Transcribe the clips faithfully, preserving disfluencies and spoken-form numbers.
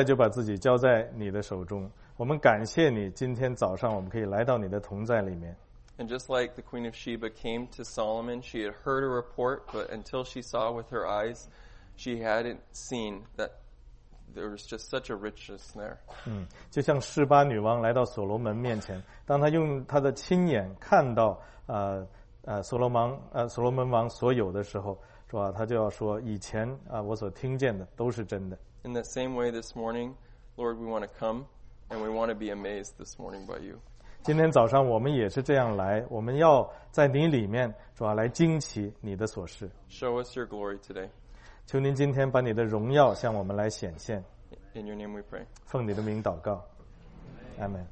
就把自己交在你的手中。我们感谢你，今天早上我们可以来到你的同在里面。 And just like the Queen of Sheba came to Solomon, she had heard a report, but until she saw with her eyes, she hadn't seen that there was just such a richness there. 嗯，就像示巴女王来到所罗门面前，当她用她的亲眼看到呃呃所罗门呃所罗门王所有的时候，是吧？她就要说，以前啊、呃、我所听见的都是真的。 In that same way this morning, Lord, we want to come and we want to be amazed this morning by you. 今天早上我们也是这样来，我们要在你里面，是吧？来惊奇你的所事。 Show us your glory today. 求您今天把你的荣耀向我们来显现。 In your name we pray. 奉你的名祷告，阿们。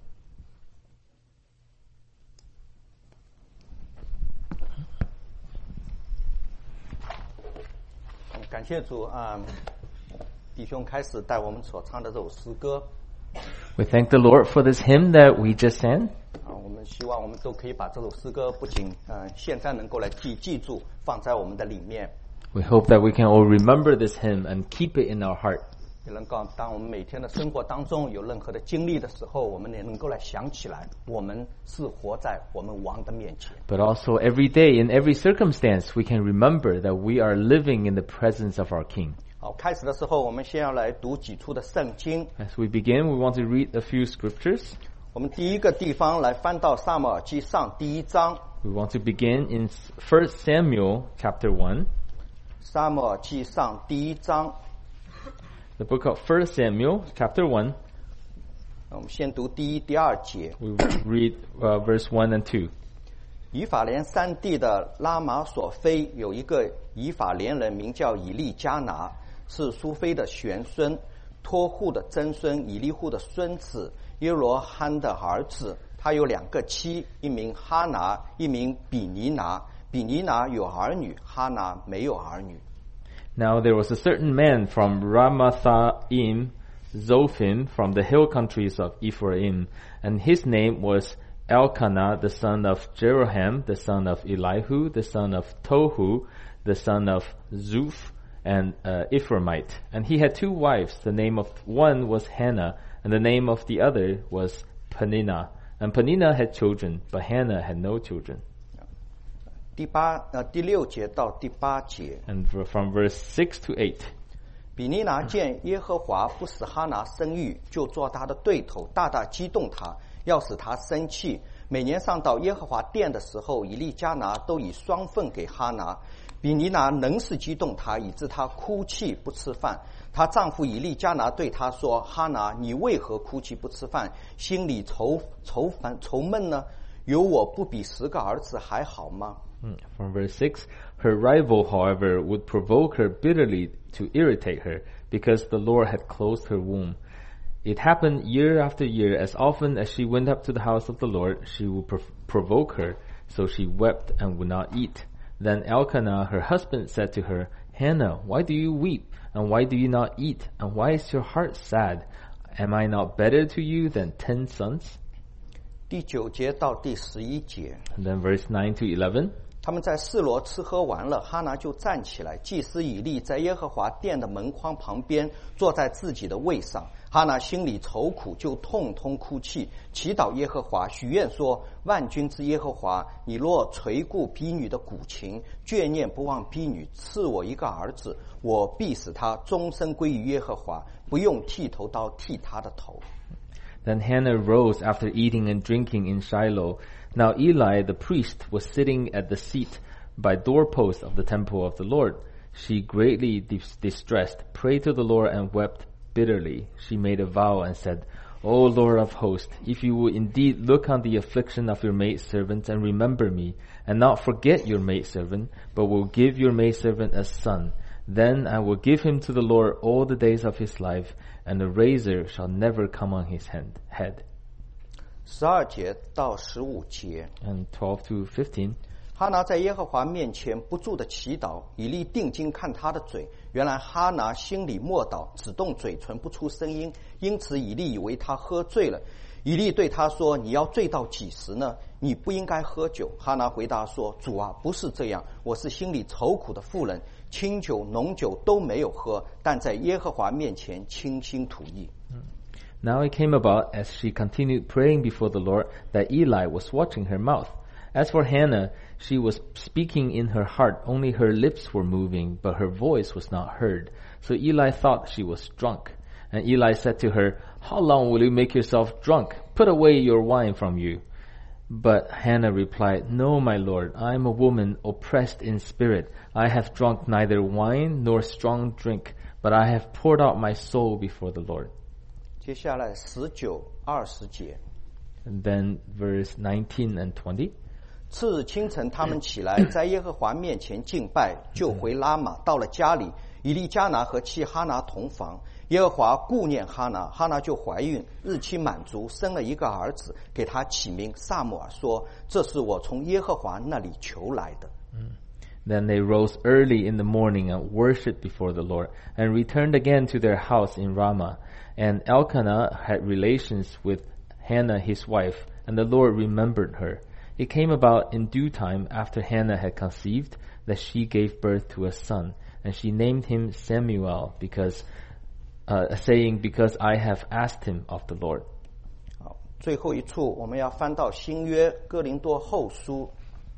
感谢主啊，弟兄开始带我们所唱的这首诗歌。 We thank the Lord for this hymn that we just sang. 啊，我们希望我们都可以把这首诗歌不仅呃现在能够来记记住，放在我们的里面。 We hope that we can all remember this hymn and keep it in our heart. 也能够当我们每天的生活当中有任何的经历的时候，我们也能够来想起来，我们是活在我们王的面前。 But also every day, in every circumstance, we can remember that we are living in the presence of our King. 好，开始的时候，我们先要来读几处的圣经。 As we begin, we want to read a few scriptures. 我们第一个地方来翻到撒母耳记上第一章。 We want to begin in First Samuel chapter one. 撒母耳记上第一章。 The book of First Samuel chapter one. 我们先读第一、第二节。 We read uh, verse one and two. 以法莲山地的拉玛索菲有一个以法莲人，名叫以利加拿，是苏菲的玄孙，托户的曾孙，以利户的孙子，耶罗罕的儿子。他有两个妻，一名哈拿，一名比尼拿。比尼拿有儿女，哈拿没有儿女。 Now there was a certain man from Ramathaim, Zophim, from the hill countries of Ephraim, and his name was Elkanah, the son of Jeroham, the son of Elihu, the son of Tohu, the son of Zuph, and uh, Ephraimite. And he had two wives. The name of one was Hannah, and the name of the other was Peninnah. And Peninnah had children, but Hannah had no children. 第八呃第六节到第八节。 And from verse six to eight. 比尼拿见耶和华不使哈拿生育，就做他的对头，大大激动他，要使他生气。每年上到耶和华殿的时候，以利加拿都以双份给哈拿。比尼拿能是激动他，以致他哭泣不吃饭。她丈夫以利加拿对她说：“哈拿，你为何哭泣不吃饭，心里愁愁烦愁闷呢？有我不比十个儿子还好吗？” From verse six, her rival, however, would provoke her bitterly to irritate her, because the Lord had closed her womb. It happened year after year, as often as she went up to the house of the Lord, she would prov- provoke her, so she wept and would not eat. Then Elkanah, her husband, said to her, Hannah, why do you weep, and why do you not eat, and why is your heart sad? Am I not better to you than ten sons? 第九节到第十一节。 And then verse nine to eleven. 他们在示罗吃喝完了，哈拿就站起来，祭司以利在耶和华殿的门框旁边坐在自己的位上。哈拿心里愁苦，就痛痛哭泣，祈祷耶和华，许愿说：万军之耶和华，你若垂顾婢女的苦情，眷念不忘婢女，赐我一个儿子，我必使他终身归于耶和华，不用剃头刀剃他的头。 Then Hannah rose after eating and drinking in Shiloh. Now Eli the priest was sitting at the seat by doorpost of the temple of the Lord. She greatly dis- distressed, prayed to the Lord and wept bitterly. She made a vow and said, O Lord of hosts, if you will indeed look on the affliction of your maidservant and remember me, and not forget your maidservant, but will give your maidservant a son, then I will give him to the Lord all the days of his life, and the razor shall never come on his hand, head. 十二节到十五节。 And twelve to fifteen. 哈拿在耶和华面前不住的祈祷，以利定睛看他的嘴，原来哈拿心里默祷，只动嘴唇不出声音，因此以利以为他喝醉了。 以利对他说：“你要醉到几时呢？你不应该喝酒。”哈拿回答说：“主啊，不是这样，我是心里愁苦的妇人，清酒浓酒都没有喝，但在耶和华面前倾心吐意。” Now it came about, as she continued praying before the Lord, that Eli was watching her mouth. As for Hannah, she was speaking in her heart, only her lips were moving, but her voice was not heard. So Eli thought she was drunk. And Eli said to her, "How long will you make yourself drunk? Put away your wine from you." But Hannah replied, "No, my lord, I am a woman oppressed in spirit. I have drunk neither wine nor strong drink, but I have poured out my soul before the Lord. 接下来十九、二十节。 And then verse nineteen and twenty. 次日清晨，他们起来，在耶和华面前敬拜，就回拉玛。到了家里，以利加拿和妻哈拿同房。耶和华顾念哈拿，哈拿就怀孕，日期满足，生了一个儿子，给他起名撒母耳，说：“这是我从耶和华那里求来的。” Then they rose early in the morning and worshipped before the Lord, and returned again to their house in Ramah. And Elkanah had relations with Hannah his wife, and the Lord remembered her. It came about in due time, after Hannah had conceived, that she gave birth to a son, and she named him Samuel, because, uh, saying, "Because I have asked him of the Lord." 好，最后一处我们要翻到新约哥林多后书。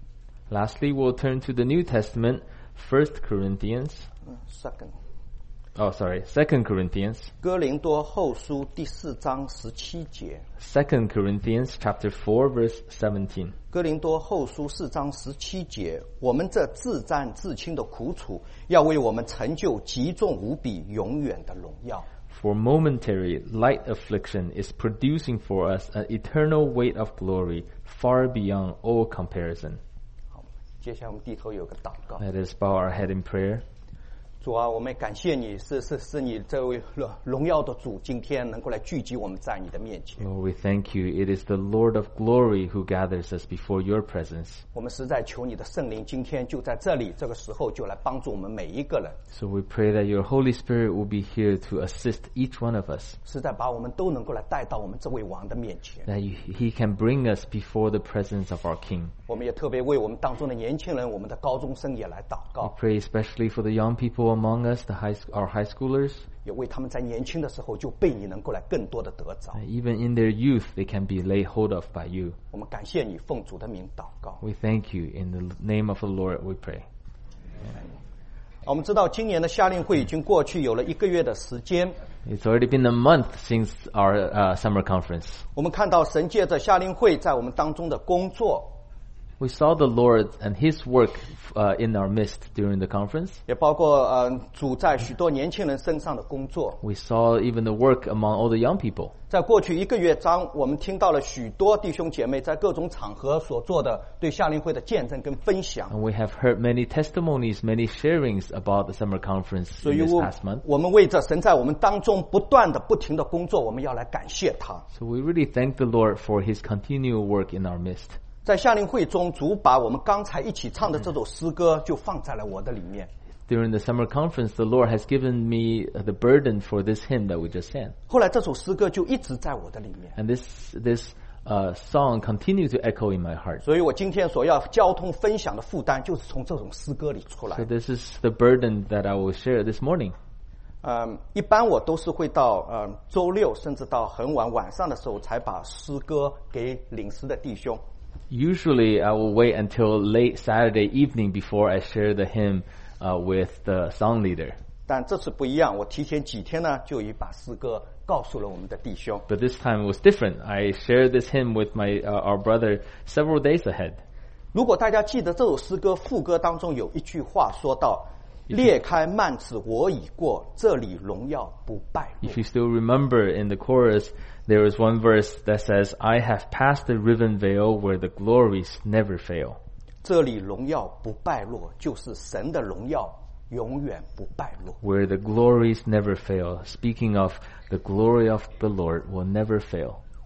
Lastly, we'll turn to the New Testament, First Corinthians. Second. Oh, sorry, Second Corinthians. 哥林多后书第四章十七节。 Second Corinthians chapter four, verse seventeen. 哥林多后书四章十七节，我们这自战自轻的苦楚，要为我们成就极重无比、永远的荣耀。 For momentary light affliction is producing for us an eternal weight of glory, far beyond all comparison. 好，接下来我们低头有个祷告。 Let us bow our head in prayer. 主啊，我们感谢你，是是是你这位荣耀的主，今天能够来聚集我们在你的面前。 Lord, we thank you. It is the Lord of glory who gathers us before your presence. 我们实在求你的圣灵，今天就在这里，这个时候就来帮助我们每一个人。 So we pray that your Holy Spirit will be here to assist each one of us, 实在把我们都能够来带到我们这位王的面前。 that you, he can bring us before the presence of our King. 我们也特别为我们当中的年轻人，我们的高中生也来祷 We 告， pray especially for the young people among us, the high, our high schoolers. 也为他们在年轻的时候就被你能够来更多的得着。 Even in their youth, they can be laid hold of by you. 我们感谢你，奉主的名祷告。 We thank you. In the name of the Lord, we pray. 我们知道今年的夏令会已经过去有了一个月的时间， It's already been a month since our uh, summer conference. 我们看到神借着夏令会在我们当中的工作， We saw the Lord and His work uh, in our midst during the conference. 也包括呃主在许多年轻人身上的工作。 We saw even the work among all the young people. 在过去一个月中，我们听到了许多弟兄姐妹在各种场合所做的对夏令会的见证跟分享。 And we have heard many testimonies, many sharings about the summer conference 所 in 以 this 我 past month. 我们为着神在我们当中不断的、不停的工作，我们要来感谢他。 So we really thank the Lord for His continual work in our midst. 在夏令会中，主把我们刚才一起唱的这首诗歌就放在了我的里面。 During the summer conference, the Lord has given me the burden for this hymn that we just sang. 后来这首诗歌就一直在我的里面， And this, this uh, song continued to echo in my heart. 所以我今天所要交通分享的负担就是从这种诗歌里出来 So。this is the burden that I will share this morning. 嗯，一般我都是会到呃周六甚至到很晚晚上的时候才把诗歌给领诗的弟兄。 Usually, I will wait until late Saturday evening before I share the hymn uh, with the song leader. 但这次不一样，我提前几天呢就已把诗歌告诉了我们的弟兄。 But this time it was different. I shared this hymn with my uh, our brother several days ahead. 如果大家记得这首诗歌副歌当中有一句话说到：“裂开幔子我已过，这里荣耀不败落。” If you still remember, in the chorus, there is one verse that says, "I have passed the riven veil where the glories never fail." 这里荣耀不败落，就是神的荣耀永远不败落。 Where the glories never fail. Speaking of the glory of the Lord will never fail.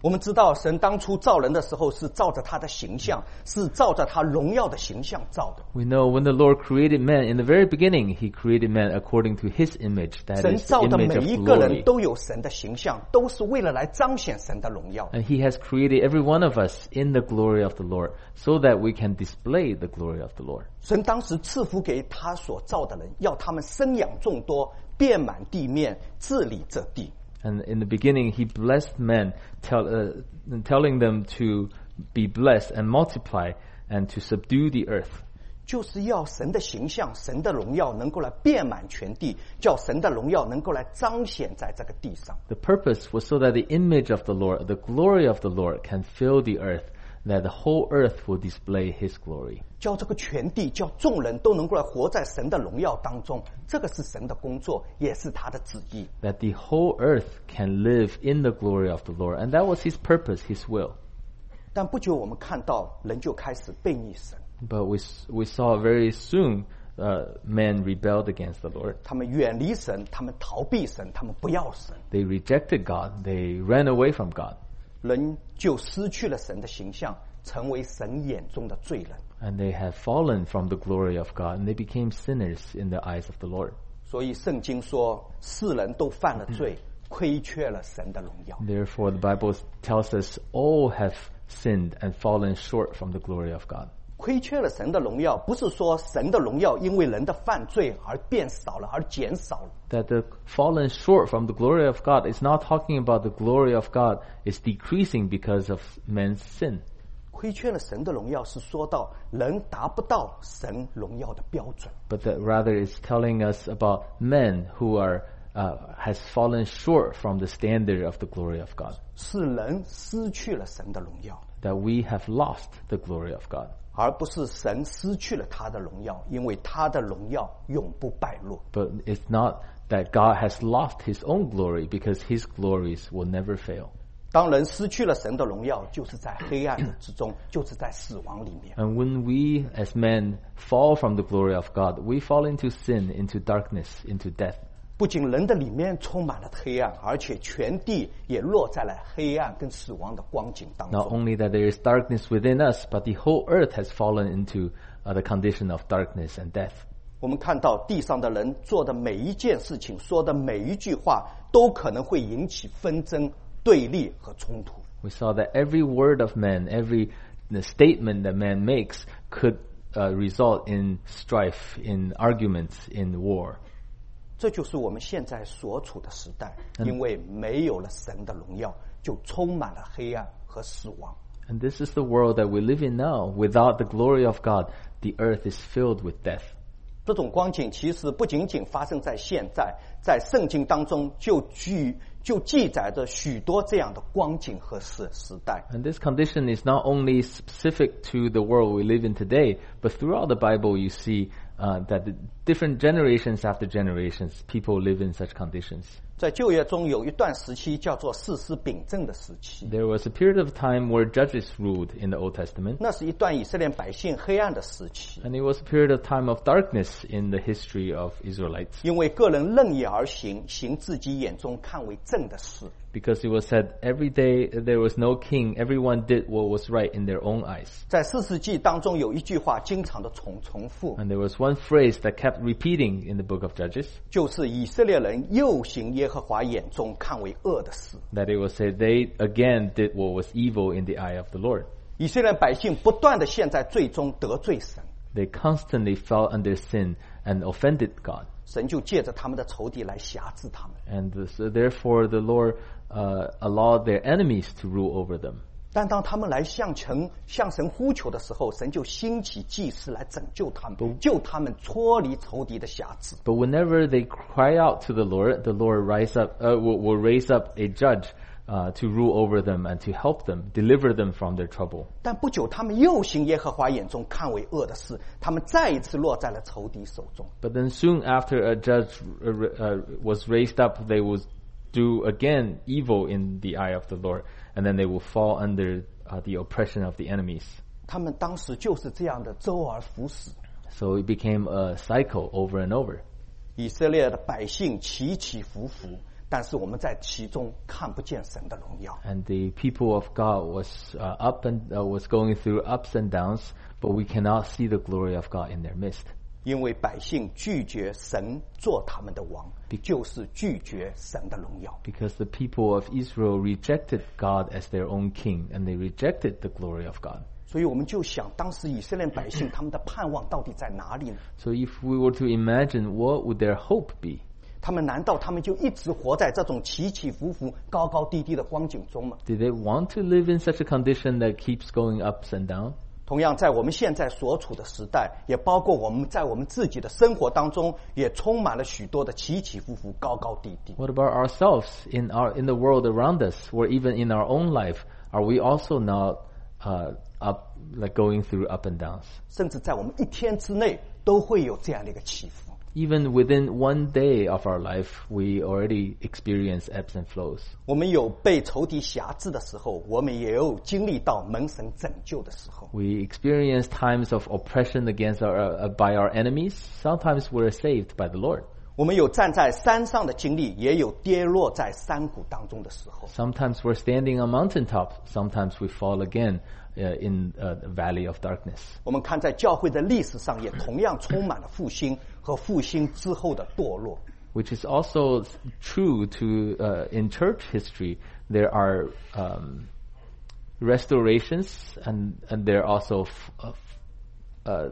我们知道神当初造人的时候是照着他的形象，是照着他荣耀的形象造的。 We know when the Lord created man, in the very beginning, He created man according to His image. That 神 is the 造的 image 每 of 一个人 glory. 都有神的形象，都是为了来彰显神的荣耀。 And He has created every one of us in the glory of the Lord, so that we can display the glory of the Lord. 神当时赐福给他所造的人，要他们生养众多，遍满地面，治理这地。 And in the beginning, He blessed men, tell, uh, telling them to be blessed and multiply and to subdue the earth. 就是要神的形象、神的荣耀能够来遍满全地，叫神的荣耀能够来彰显在这个地上。 The purpose was so that the image of the Lord, the glory of the Lord, can fill the earth, that the whole earth will display His glory. 叫这个全地，叫众人都能够来活在神的荣耀当中，这个是神的工作，也是他的旨意。 That the whole earth can live in the glory of the Lord. And that was His purpose, His will. 但不久我们看到人就开始背逆神， But we, we saw very soon uh, men rebelled against the Lord. 他们远离神，他们逃避神，他们不要神， They rejected God. They ran away from God. 人就失去了神的形象，成为神眼中的罪人。 And they have fallen from the glory of God, and they became sinners in the eyes of the Lord. 所以圣经说，世人都犯了罪，亏缺了神的荣耀。 Therefore, the Bible tells us all have sinned and fallen short from the glory of God. 亏缺了神的荣耀，不是说神的荣耀因为人的犯罪而变少了，而减少了。 That the fallen short from the glory of God is not talking about the glory of God is decreasing because of man's sin. 亏缺了神的荣耀，是说到人达不到神荣耀的标准。 But that rather is telling us about men who are uh, has fallen short from the standard of the glory of God. 是人失去了神的荣耀， That we have lost the glory of God. 而不是神失去了他的荣耀，因为他的荣耀永不败落。 But it's not that God has lost His own glory, because His glories will never fail. 当人失去了神的荣耀，就是在黑暗之中，就是在死亡里面。 And when we as men fall from the glory of God, we fall into sin, into darkness, into death. 不仅人的里面充满了黑暗，而且全地也落在了黑暗跟死亡的光景当 Not 中。 only that there is darkness within us, but the whole earth has fallen into uh, the condition of darkness and death. 我们看到地上的人做的每一件事情，说的每一句话，都可能会引起纷争、对立和冲突。 We saw that every word of man, every the statement that man makes could uh, result in strife, in arguments, in war. 这就是我们现在所处的时代，因为没有了神的荣耀，就充满了黑暗和死亡。 And this is the world that we live in now. Without the glory of God, the earth is filled with death. 这种光景其实不仅仅发生在现在，在圣经当中就记就记载着许多这样的光景和时时代。 And this condition is not only specific to the world we live in today, but throughout the Bible you see uh, that the different generations after generations, people live in such conditions. 在旧约中有一段时期叫做士师秉政的时期， There was a period of time where judges ruled in the Old Testament, 那是一段以色列百姓黑暗的时期， and it was a period of time of darkness in the history of Israelites, 因为个人任意而行，行自己眼中看为正的事。 because it was said every day there was no king, everyone did what was right in their own eyes. 在四世纪当中有一句话经常的重重复， And there was one phrase that kept repeating in the book of Judges, 就是以色列人又行耶和华眼中看为恶的事。 that it was said they again did what was evil in the eye of the Lord. 以色列百姓不断的陷在罪中得罪神， They constantly fell under sin and offended God. 神就借着他们的仇敌来辖制他们。 And so therefore the Lord uh, allowed their enemies to rule over them. 但当他们来向神向神呼求的时候，神就兴起祭司来拯救他们，救他们脱离仇敌的辖制。 But whenever they cry out to the Lord, the Lord rise up, uh, will, will raise up a judge uh, to rule over them and to help them, deliver them from their trouble. 但不久，他们又行耶和华眼中看为恶的事，他们再一次落在了仇敌手中。 But then soon after a judge uh, uh, was raised up, they will do again evil in the eye of the Lord, and then they will fall under uh, the oppression of the enemies. 他们当时就是这样的周而复始。 So it became a cycle over and over. 以色列的百姓起起伏伏， 但是我们在其中看不见神的荣耀。 And the people of God was uh, up and uh, was going through ups and downs, but we cannot see the glory of God in their midst. 因为百姓拒绝神做他们的王，就是拒绝神的荣耀。 Because the people of Israel rejected God as their own king, and they rejected the glory of God. 所以我们就想，当时以色列百姓他们的盼望到底在哪里呢？ So if we were to imagine, what would their hope be? 他们难道他们就一直活在这种起起伏伏、高高低低的光景中吗？ Did they want to live in such a condition that keeps going ups and down? 同样，在我们现在所处的时代，也包括我们在我们自己的生活当中，也充满了许多的起起伏伏、高高低低。 What about ourselves in our in the world around us, or even in our own life? Are we also not uh, up, like going through up and downs? 甚至在我们一天之内，都会有这样的一个起伏。 Even within one day of our life, we already experience ebbs and flows. 我们有被仇敌辖制的时候，我们也有经历到蒙神拯救的时候。 We experience times of oppression against our uh, by our enemies. Sometimes we're saved by the Lord. 我们有站在山上的经历，也有跌落在山谷当中的时候。 Sometimes we're standing on mountaintop. Sometimes we fall again uh, in uh, the valley of darkness. 我们看在教会的历史上，也同样充满了复兴和复兴之后的堕落。 Which is also true to uh, in church history. There are um, restorations and and there are also f- uh, uh,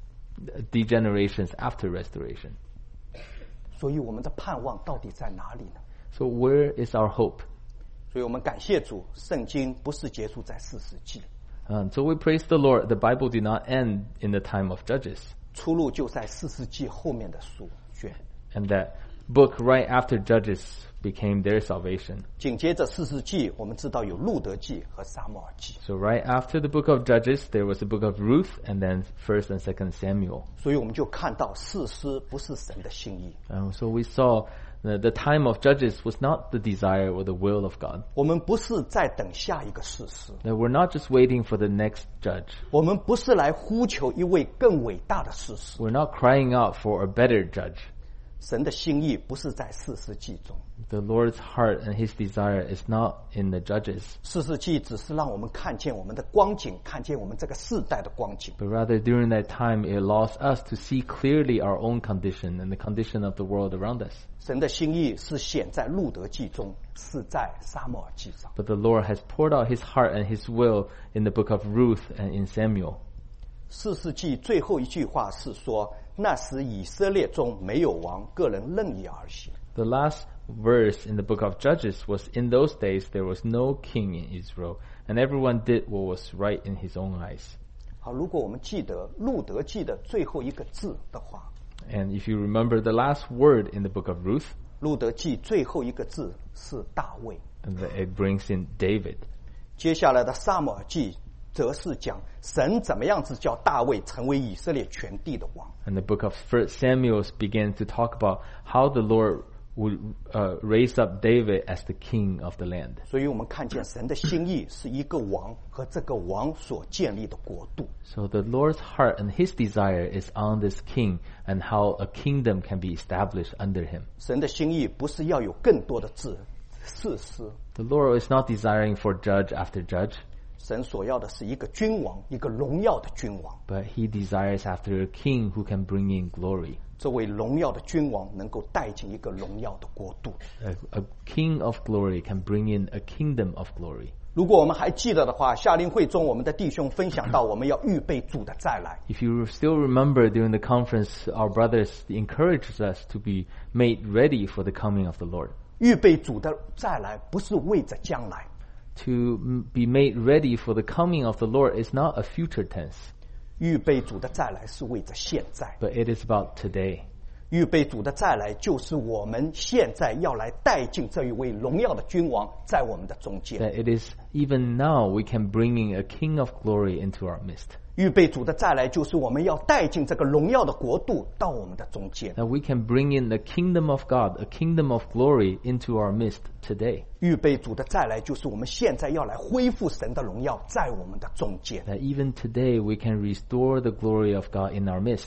degenerations after restoration. 所以我们的盼望到底在哪里呢？ So where is our hope? 所以我们感谢主，圣经不是结束在四世纪， Um, so we praise the Lord. The Bible did not end in the time of Judges. 出路就在四世纪后面的书卷。 And that book right after Judges became their salvation. 紧接着四世纪，我们知道有路德记和撒母耳记， So right after the book of Judges, there was the book of Ruth and then First and Second Samuel. 所以我们就看到士师不是神的心意。 Um, so we saw the, the time of Judges was not the desire or the will of God. 我们不是在等下一个士师， That we're not just waiting for the next judge. 我们不是来呼求一位更伟大的士师。 We're not crying out for a better judge. 神的心意不是在四世纪中， The Lord's heart and His desire is not in the judges, 四世纪只是让我们看见我们的光景，看见我们这个世代的光景。 but rather during that time it allows us to see clearly our own condition and the condition of the world around us. 神的心意是显在路德记中，是在撒母耳记上。 But the Lord has poured out His heart and His will in the book of Ruth and in Samuel. 四世纪最后一句话是说，那时以色列中没有王，个人任意而行。 The last verse in the book of Judges was, in those days there was no king in Israel, and everyone did what was right in his own eyes. 好，如果我们记得路德记的最后一个字的话， And if you remember the last word in the book of Ruth, 路德记最后一个字是大卫。 and it brings in David. 接下来的撒母耳记则是讲神怎么样子叫大卫成为以色列全地的王。 And the book of First Samuel begins to talk about how the Lord would uh, raise up David as the king of the land. 所以我们看见神的心意是一个王和这个王所建立的国度。 So the Lord's heart and His desire is on this king and how a kingdom can be established under him. 神的心意不是要有更多的字士师， The Lord is not desiring for judge after judge, 神所要的是一个君王，一个荣耀的君王。 but He desires after a king who can bring in glory. 这位荣耀的君王能够带进一个荣耀的国度。 A, a king of glory can bring in a kingdom of glory. 如果我们还记得的话，夏令会中我们的弟兄分享到，我们要预备主的再来。 If you still remember during the conference, our brothers encouraged us to be made ready for the coming of the Lord. 预备主的再来不是为着将来， To m- be made ready for the coming of the Lord is not a future tense, 预备主的再来是为着现在。 but it is about today. 预备主的再来就是我们现在要来带进这一位荣耀的君王在我们的中间。 That it is even now we can bring in a king of glory into our midst. 预备主的再来就是我们要带进这个荣耀的国度到我们的中间。 That we can bring in the kingdom of God, a kingdom of glory into our midst today. 预备主的再来就是我们现在要来恢复神的荣耀在我们的中间。 That even today we can restore the glory of God in our midst.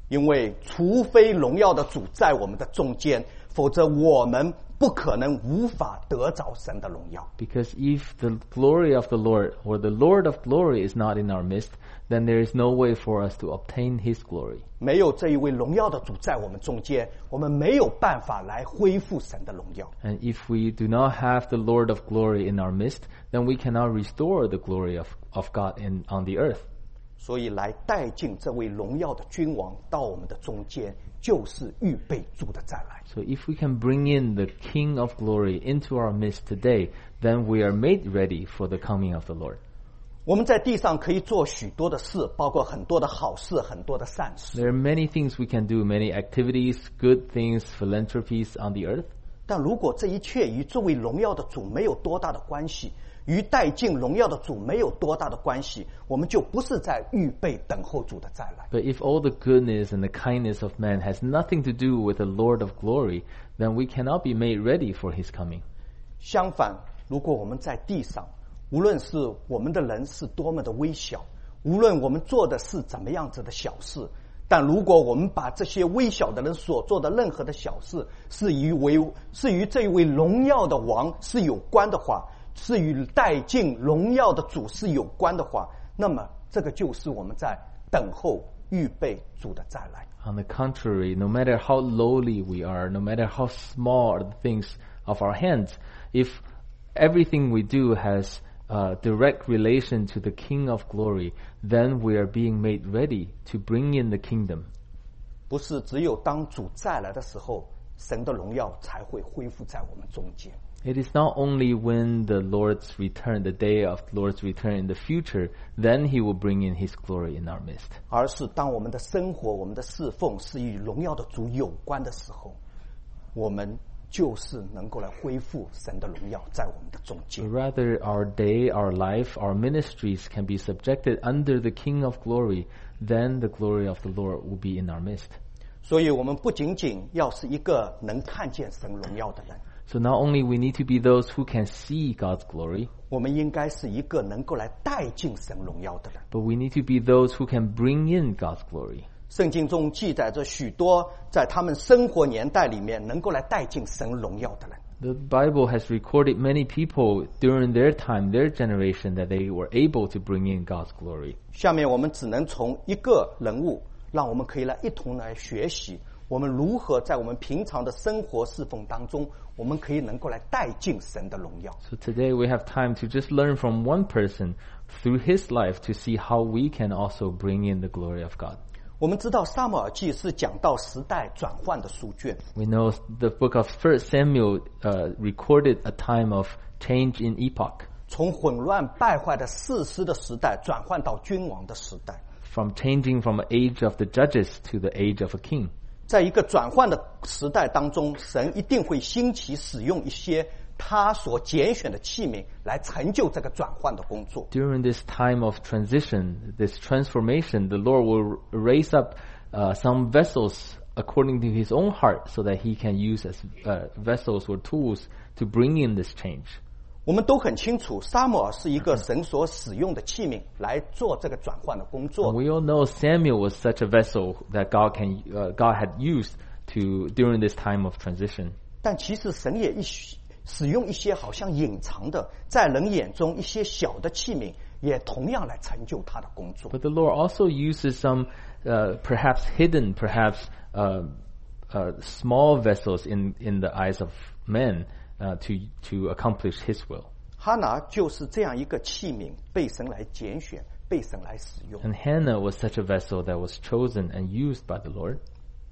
因为除非荣耀的主在我们的中间，否则我们不可能无法得着神的荣耀。 Because if the glory of the Lord or the Lord of glory is not in our midst, then there is no way for us to obtain His glory. 没有这一位荣耀的主在我们中间，我们没有办法来恢复神的荣耀。 And if we do not have the Lord of glory in our midst, then we cannot restore the glory of, of God in, on the earth. 所以来带进这位荣耀的君王到我们的中间，就是预备主的再来。 So if we can bring in the King of glory into our midst today, then we are made ready for the coming of the Lord. 我们在地上可以做许多的事，包括很多的好事，很多的善事。 There are many things we can do, many activities, good things, philanthropies on the earth. 但如果这一切与这位荣耀的主没有多大的关系，与带进荣耀的主没有多大的关系，我们就不是在预备等候主的再来。 But if all the goodness and the kindness of man has nothing to do with the Lord of glory, then we cannot be made ready for His coming. 相反，如果我们在地上，无论是我们的人是多么的微小，无论我们做的是怎么样子的小事，但如果我们把这些微小的人所做的任何的小事是与为是与这一位荣耀的王是有关的话，是与带进荣耀的主是有关的话，那么这个就是我们在等候预备主的再来。 On the contrary, no matter how lowly we are, no matter how small are the things of our hands, if everything we do has a direct relation to the King of glory, then we are being made ready to bring in the kingdom. 不是只有当主再来的时候，神的荣耀才会恢复在我们中间。 It is not only when the Lord's return, the day of the Lord's return in the future, then He will bring in His glory in our midst. 而是当我们的生活、我们的侍奉是与荣耀的主有关的时候，我们就是能够来恢复神的荣耀在我们的中间。 Rather, our day, our life, our ministries can be subjected under the King of glory, then the glory of the Lord will be in our midst. 所以我们不仅仅要是一个能看见神荣耀的人， So not only we need to be those who can see God's glory, 我们应该是一个能够来带进神荣耀的人。 but we need to be those who can bring in God's glory. 圣经中记载着许多在他们生活年代里面能够来带进神荣耀的人。 The Bible has recorded many people during their time, their generation, that they were able to bring in God's glory. 下面我们只能从一个人物，让我们可以来一同来学习，我们如何在我们平常的生活侍奉当中，我们可以能够来带进神的荣耀。 So today we have time to just learn from one person through his life to see how we can also bring in the glory of God. 我们知道撒母耳记是讲到时代转换的书卷， We know the book of First Samuel uh, recorded a time of change in epoch, 从混乱败坏的士师的时代转换到君王的时代。 from changing from an age of the judges to the age of a king. 在一个转换的时代当中，神一定会兴起使用一些他所拣选的器皿来成就这个转换的工作。 During this time of transition, this transformation, the Lord will raise up uh, some vessels according to His own heart so that He can use as uh, vessels or tools to bring in this change. 我们都很清楚，撒母耳是一个神所使用的器皿来做这个转换的工 And 作。 we all know Samuel was such a vessel that God can uh, God had used to during this time of transition. 但其实神也一使用一些好像隐藏的，在人眼中一些小的器皿，也同样来成就他的工作。 But the Lord also uses some uh, perhaps hidden, perhaps uh, uh, small vessels in, in the eyes of men uh, to to accomplish His will. 哈拿就是这样一个器皿，被神来拣选，被神来使用。 And Hannah was such a vessel that was chosen and used by the Lord.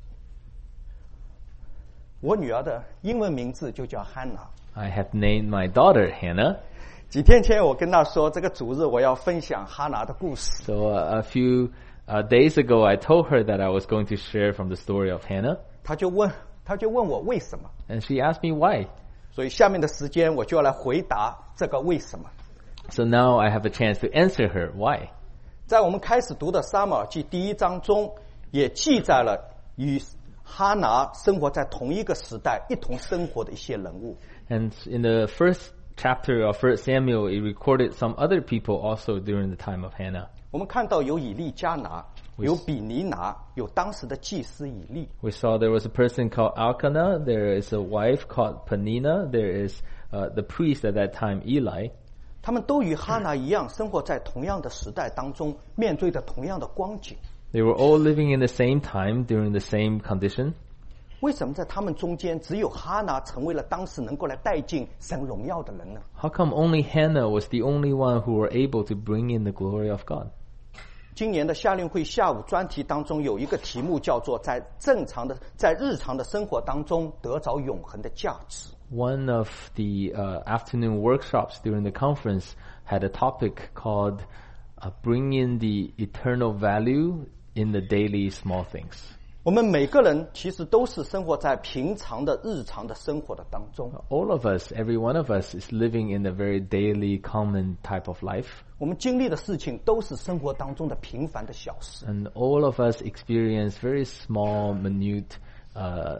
我女儿的英文名字就叫汉娜。 I have named my daughter Hannah. 几天前我跟她说，这个主日我要分享哈拿的故事。 So uh, a few uh, days ago, I told her that I was going to share from the story of Hannah, 她就问，她就问我为什么。 and she asked me why. 所以下面的时间我就要来回答这个为什么。 So now I have a chance to answer her why. 在我们开始读的撒母耳记第一章中，也记载了与哈拿生活在同一个时代、一同生活的一些人物。 And in the first chapter of First Samuel, it recorded some other people also during the time of Hannah. 我们看到有以利加拿， 有比尼拿，有当时的祭司以利。 We saw there was a person called Elkanah, there is a wife called Peninnah, there is uh, the priest at that time, Eli. 他们都与哈拿一样，生活在同样的时代当中，面对着同样的光景。 They were all living in the same time, during the same condition. 为什么在他们中间，只有哈拿成为了当时能够来带进神荣耀的人呢？ How come only Hannah was the only one who were able to bring in the glory of God? 今年的夏令会下午专题当中有一个题目叫做在正常的在日常的生活当中得着永恒的价值。 One of the uh, afternoon workshops during the conference had a topic called uh, Bring in the Eternal Value in the Daily Small Things. 我们每个人其实都是生活在平常的日常的生活的当中。 All of us, every one of us is living in a very daily, common type of life. 我们经历的事情都是生活当中的平凡的小事。 And all of us experience very small, minute, uh,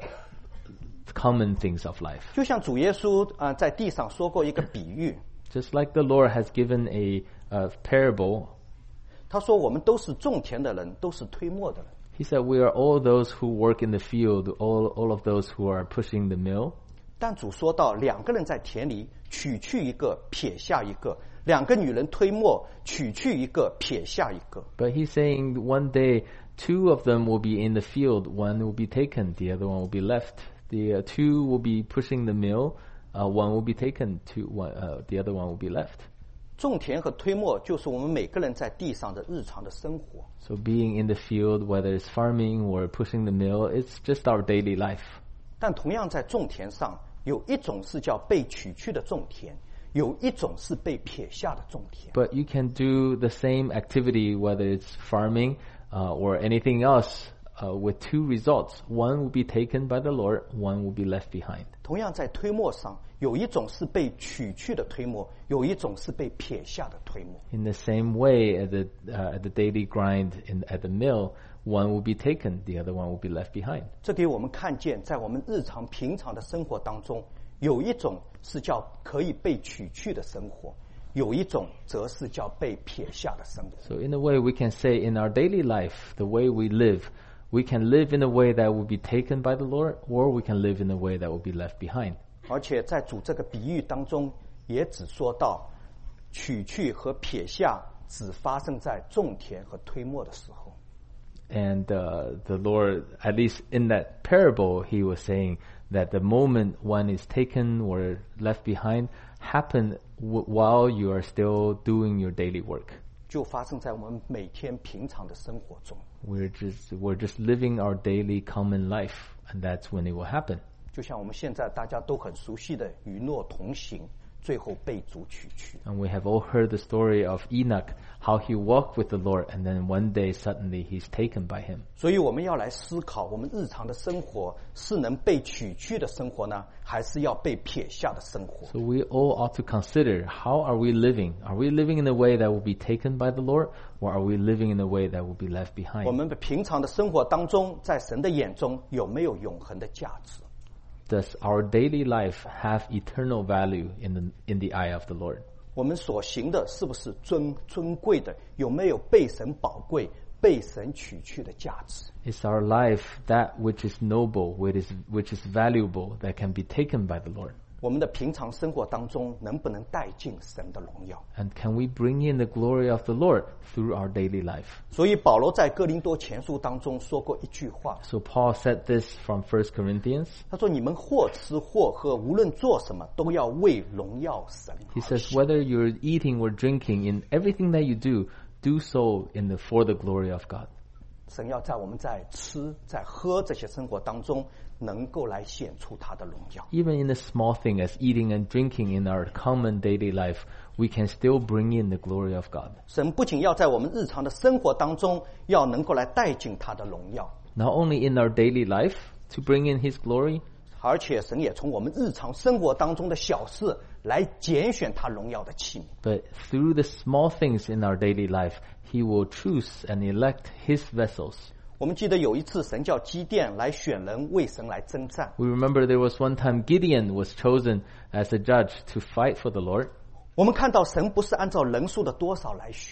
common things of life. 就像主耶稣啊、呃、在地上说过一个比喻， Just like the Lord has given a, a parable, 他说我们都是种田的人，都是推磨的人。 He said, we are all those who work in the field, all, all of those who are pushing the mill. 但主说到两个人在田里，取去一个，撇下一个；两个女人推磨，取去一个，撇下一个。 But he's saying one day, two of them will be in the field, one will be taken, the other one will be left. The uh, two will be pushing the mill, uh, one will be taken, two, one, uh, the other one will be left. 种田和推磨就是我们每个人在地上的日常的生活。 So being in the field, whether it's farming or pushing the mill, it's just our daily life. 但同样在种田上，有一种是叫被取去的种田，有一种是被撇下的种田。 But you can do the same activity, whether it's farming uh, or anything else, uh, with two results. One will be taken by the Lord, one will be left behind. 同样在推磨上，有一种是被取去的推磨，有一种是被撇下的推磨。 In the same way, at the, uh, at the daily grind in, at the mill, one will be taken, the other one will be left behind. 这给我们看见，在我们日常平常的生活当中，有一种是叫可以被取去的生活，有一种则是叫被撇下的生活。 So in a way, we can say in our daily life, the way we live, we can live in a way that will be taken by the Lord, or we can live in a way that will be left behind. 而且在主这个比喻当中，也只说到取去和撇下只发生在种田和推磨的时候。 And uh, the Lord, at least in that parable, he was saying that the moment one is taken or left behind happen w- while you are still doing your daily work. 就发生在我们每天平常的生活中。 We're just we're just living our daily common life, and that's when it will happen. 就像我们现在大家都很熟悉的与诺同行，最后被主取去。 And we have all heard the story of Enoch, how he walked with the Lord, and then one day suddenly he's taken by him. 所以我们要来思考，我们日常的生活是能被取去的生活呢，还是要被撇下的生活？ So we all ought to consider, how are we living? Are we living in a way that will be taken by the Lord, or are we living in a way that will be left 我 behind? 们的平常的生活当中，在神的眼中有没有永恒的价值？ Does our daily life have eternal value in the in the eye of the Lord? 我们所行的是不是尊尊贵的？有没有被神宝贵、被神取去的价值？ Is our life that which is noble, which is which is valuable, that can be taken by the Lord? 我们的平常生活当中能不能带进神的荣耀？ And can we bring in the glory of the Lord through our daily life? 所以保罗在哥林多前书当中说过一句话， So Paul said this from First Corinthians. 他说：“你们或吃或喝，无论做什么，都要为荣耀神。” He says, whether you're eating or drinking, in everything that you do, do so in the for the glory of God. 神要在我们在吃、在喝这些生活当中，能够来显出他的荣耀。 Even in the small thing as eating and drinking in our common daily life, we can still bring in the glory of God. 神不仅要在我们日常的生活当中，要能够来带进他的荣耀， Not only in our daily life to bring in His glory, 而且神也从我们日常生活当中的小事来拣选他荣耀的器皿。 but through the small things in our daily life, He will choose and elect His vessels. 我们记得有一次，神叫基甸来选人为神来征战。 We remember there was one time Gideon was chosen as a judge to fight for the Lord. 我们看到神不是按照人数的多少来选，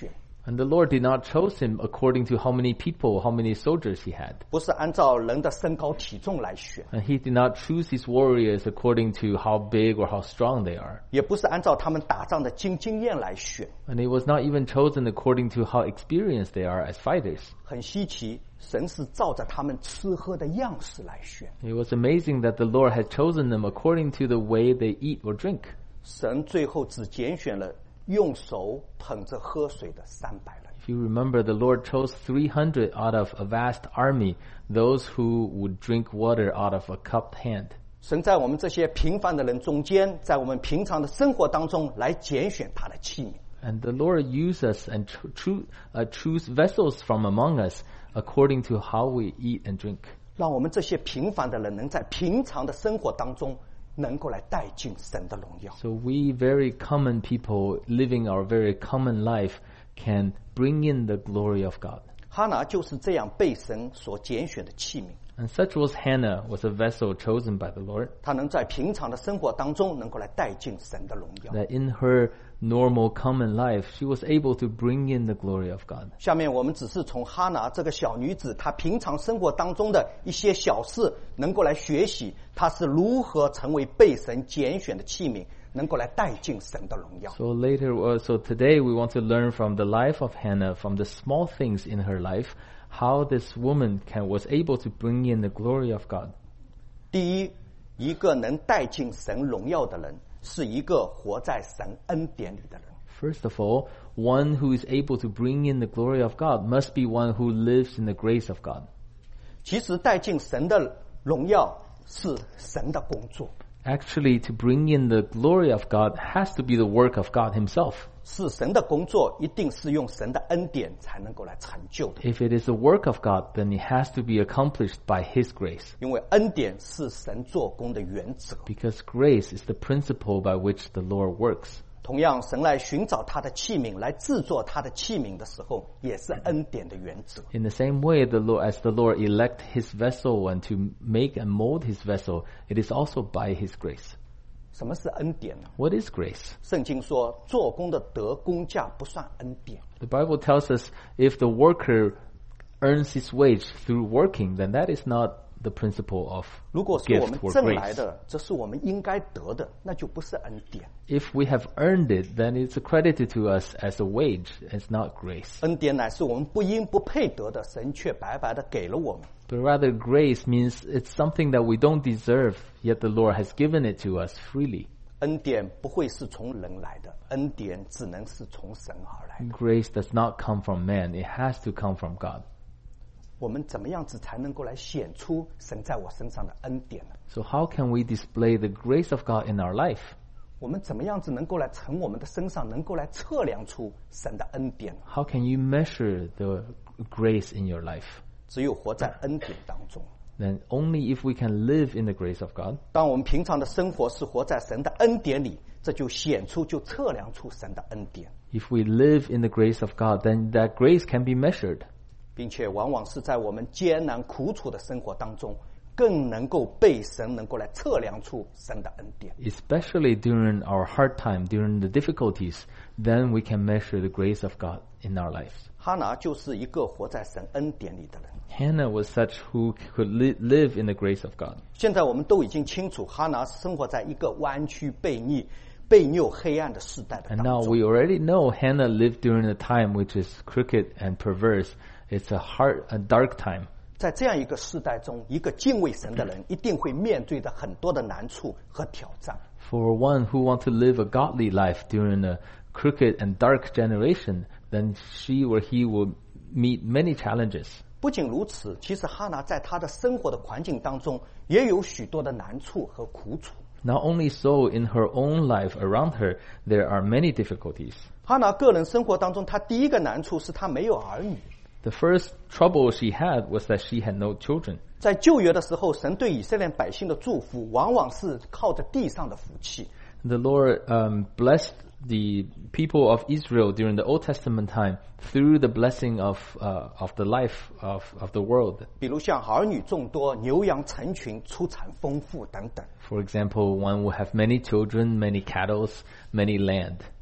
And the Lord did not choose him according to how many people, how many soldiers he had. 不是按照人的身高体重来选， And he did not choose his warriors according to how big or how strong they are. 也不是按照他们打仗的经经验来选。 And he was not even chosen according to how experienced they are as fighters. 很稀奇，神是照着他们吃喝的样式来选。 It was amazing that the Lord had chosen them according to the way they eat or drink. 神最后只拣选了用手捧着喝水的三百人。 If you remember, the Lord chose three hundred out of a vast army, those who would drink water out of a cupped hand. 神在我们这些平凡的人中间，在我们平常的生活当中来拣选他的器皿。 And the Lord used us and cho- cho- uh, choose vessels from among us according to how we eat and drink. 让我们这些平凡的人能在平常的生活当中能够来带进神的荣耀。 So we very common people living our very common life can bring in the glory of God. 哈拿就是这样被神所拣选的器皿， And such was Hannah, was a vessel chosen by the Lord, 她能在平常的生活当中能够来带进神的荣耀。 that in her normal common life, she was able to bring in the glory of God. 下面我们只是从哈拿这个小女子她平常生活当中的一些小事，能够来学习她是如何成为被神拣选的器皿，能够来带进神的荣耀。 So later, uh, so today we want to learn from the life of Hannah, from the small things in her life, how this woman can, was able to bring in the glory of God. 第一，一个能带进神荣耀的人，是一个活在神恩典里的人。 First of all, one who is able to bring in the glory of God must be one who lives in the grace of God. 其实带进神的荣耀是神的工作， Actually, to bring in the glory of God has to be the work of God himself. 是神的工作，一定是用神的恩典才能够来成就的。 If it is the work of God, then it has to be accomplished by his grace. 因为恩典是神做工的原则。 Because grace is the principle by which the Lord works. 同样，神来寻找他的器皿，来制作他的器皿的时候，也是恩典的原则。 In the same way, the Lord, as the Lord elect his vessel and to make and mold his vessel, it is also by his grace. 什么是恩典呢？ What is grace? 圣经说，做工的得工价不算恩典。 The Bible tells us if the worker earns his wage through working, then that is not the principle of 如果是我 gift 们 or 挣来 grace. 的，这是我们应该得的，那就不是恩典。 If we have earned it, then it's accredited to us as a wage. It's not grace. 恩典乃是我们不应不配得的，神却白白的给了我们。 But rather, grace means it's something that we don't deserve, yet the Lord has given it to us freely. 恩典不会是从人来的，恩典只能是从神而来的。 Grace does not come from man. It has to come from God. 我们怎么样子才能够来显出神在我身上的恩典呢？ So how can we display the grace of God in our life? 我们怎么样子能够来从我们的身上能够来测量出神的恩典呢？ How can you measure the grace in your life? 只有活在恩典当中。 Then only if we can live in the grace of God. 当我们平常的生活是活在神的恩典里，这就显出就测量出神的恩典， If we live in the grace of God, then that grace can be measured. 并且往往是在我们艰难苦楚的生活当中，更能够被神能够来测量出神的恩典。 Especially during our hard time, during the difficulties, then we can measure the grace of God in our lives. 哈拿就是一个活在神恩典里的人。 Hannah was such who could li- live in the grace of God. 现在我们都已经清楚，哈拿生活在一个弯曲悖逆、悖拗黑暗的时代的 And 当 now 中。 we already know Hannah lived during a time which is crooked and perverse. It's a hard, a dark time. 在这样一个时代中，一个敬畏神的人一定会面对着很多的难处和挑战。 For one who wants to live a godly life during a crooked and dark generation, then she or he will meet many challenges. 不仅如此，其实哈拿在他的生活的环境当中也有许多的难处和苦楚。 Not only so, in her own life around her, there are many difficulties. 哈拿个人生活当中，他第一个难处是他没有儿女。 The first trouble she had was that she had no children. 在旧约的时候，神对以色列百姓的祝福，往往是靠着地上的福气。 The Lord um, blessed the people of Israel during the Old Testament time through the blessing of uh, of the life of, of the world. 比如像儿女众多、牛羊成群、出产丰富等等。 For example, one will have many children, many cattle, many land.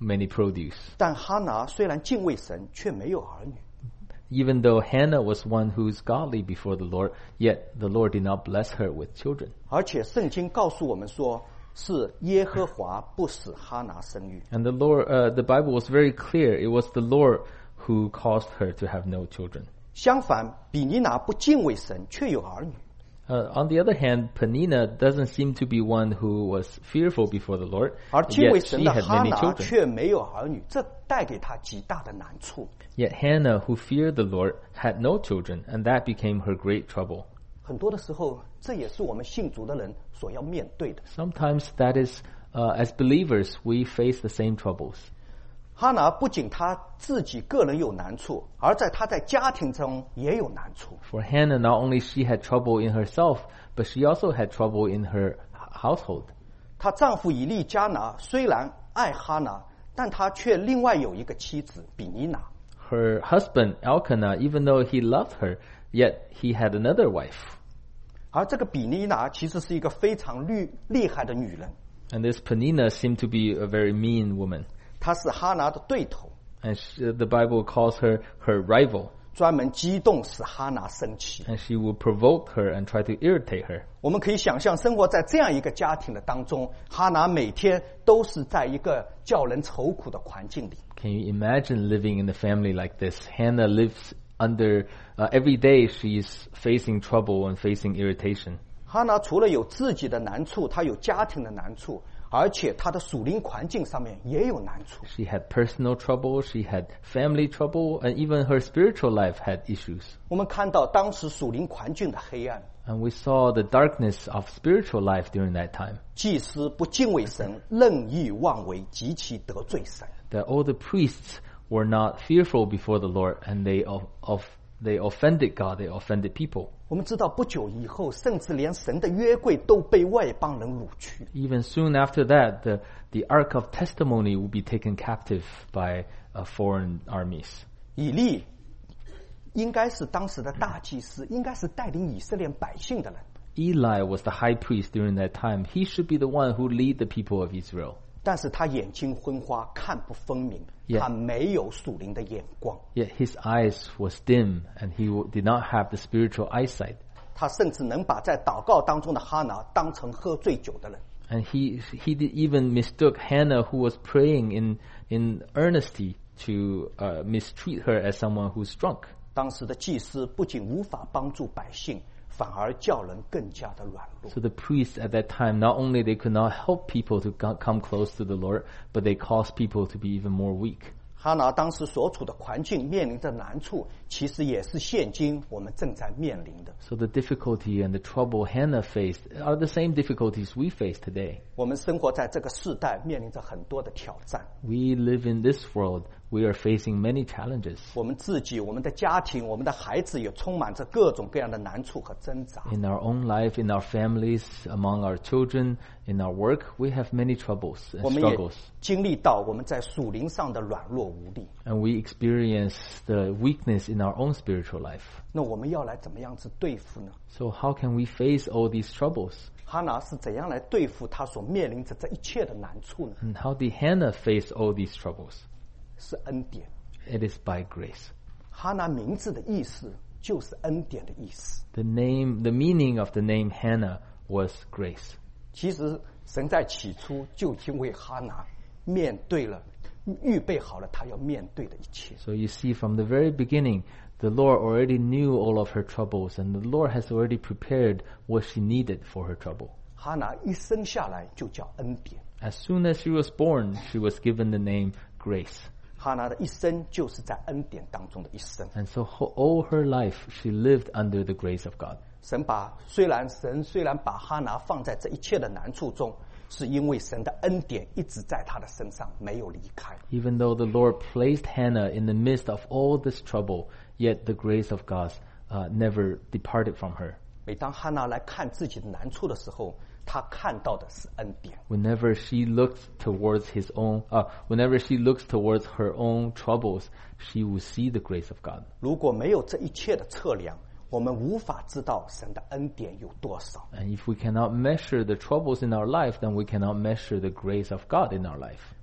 many produce. 但哈拿虽然敬畏神，却没有儿女。 Even though Hannah was one who is godly before the Lord, yet the Lord did not bless her with children. 而且圣经告诉我们说，是耶和华不使哈拿生育。 And the Lord, uh, the Bible was very clear. It was the Lord who caused her to have no children. 相反，比尼拿不敬畏神，却有儿女。 Uh, on the other hand, Penina doesn't seem to be one who was fearful before the Lord, 而敬畏 yet 神 she 的 had 哈 many 拿 children. 却没有儿女，这带给他极大的难处。 Yet Hannah, who feared the Lord, had no children, and that became her great trouble. 很多的时候，这也是我们信主的人所要面对的。 Sometimes that is, uh, as believers, we face the same troubles. 哈拿不仅他自己个人有难处，而在他在家庭中也有难处。 For Hannah, not only she had trouble in herself, but she also had trouble in her household. 她丈夫以利加拿虽然爱哈拿，但他却另外有一个妻子比尼拿。 Her husband, Elkanah, even though he loved her, yet he had another wife. 而这个比尼拿其实是一个非常厉厉害的女人， And this Penina seemed to be a very mean woman. 她是哈拿的对头， And she, the Bible calls her her rival. 专门激动使哈拿生气。 And she would provoke her and try to irritate her. 我们可以想象，生活在这样一个家庭的当中，哈拿每天都是在一个叫人愁苦的环境里。 Can you imagine living in a family like this? Hannah lives under, uh, every day she's facing trouble and facing irritation. 哈拿除了有自己的难处，她有家庭的难处，而且她的属灵环境上面也有难处。 She had personal trouble, she had family trouble, and even her spiritual life had issues. 我们看到当时属灵环境的黑暗， And we saw the darkness of spiritual life during that time. 祭司不敬畏神，任意妄为，极其得罪神。 That all the priests were not fearful before the Lord, and they of, of they offended God, they offended people. 我们知道不久以后，甚至连神的约柜都被外邦人掳去。 Even soon after that, the, the Ark of Testimony will be taken captive by uh, foreign armies. 以利应该是当时的大祭司，应该是带领以色列百姓的人， Eli was the high priest during that time. He should be the one who lead the people of Israel. 但是他眼睛昏花，看不分明， Yeah. 他没有属灵的眼光， Yet his eyes was dim, and he w- did not have the spiritual eyesight. 他甚至能把在祷告当中的哈拿当成喝醉酒的人。 And he he did even mistook Hannah, who was praying in in earnesty, to uh, mistreat her as someone who's drunk. 当时的祭司不仅无法帮助百姓，反而叫人更加的软弱。 So the priests at that time, not only they could not help people to co- come close to the Lord, but they caused people to be even more weak. 哈拿当时所处的环境面临着难处，其实也是现今我们正在面临的。 So the difficulty and the trouble Hannah faced are the same difficulties we face today. 我们生活在这个世代，面临着很多的挑战。 We live in this world. We are facing many challenges. 我们自己、我们的家庭、我们的孩子也充满着各种各样的难处和挣扎。 In our own life, in our families, among our children, in our work, we have many troubles 我 and 们也 struggles. 经历到我们在属灵上的软弱无力。 And we experience the weakness in our own spiritual life. 那我们要来怎么样子对付呢？ So how can we face all these troubles? 哈拿是怎样来对付他所面临着这一切的难处呢？ And how did Hannah face all these troubles? 是恩典。 It is by grace. 哈拿名字的意思就是恩典的意思。 The name, the meaning of the name Hannah was grace. 其实神在起初就已经为哈拿面对了、预备好了他要面对的一切。 So you see, from the very beginning, the Lord already knew all of her troubles, and the Lord has already prepared what she needed for her trouble. 哈拿一生下来就叫恩典， As soon as she was born, she was given the name grace. 哈拿的一生就是在恩典当中的一生。 And so ho- all her life, she lived under the grace of God. 神把虽然神虽然把哈拿放在这一切的难处中，是因为神的恩典一直在他的身上没有离开。 Even though the Lord placed Hannah in the midst of all this trouble, yet the grace of God uh, never departed from her. 每当哈拿来看自己的难处的时候，他看到的是恩典。 Whenever she looks towards his own, uh, whenever she looks towards her own troubles, she will see the grace of God. 如果没有这一切的测量，我们无法知道神的恩典有多少。 And if we cannot measure the troubles in our life, then we cannot measure the grace of God in our life.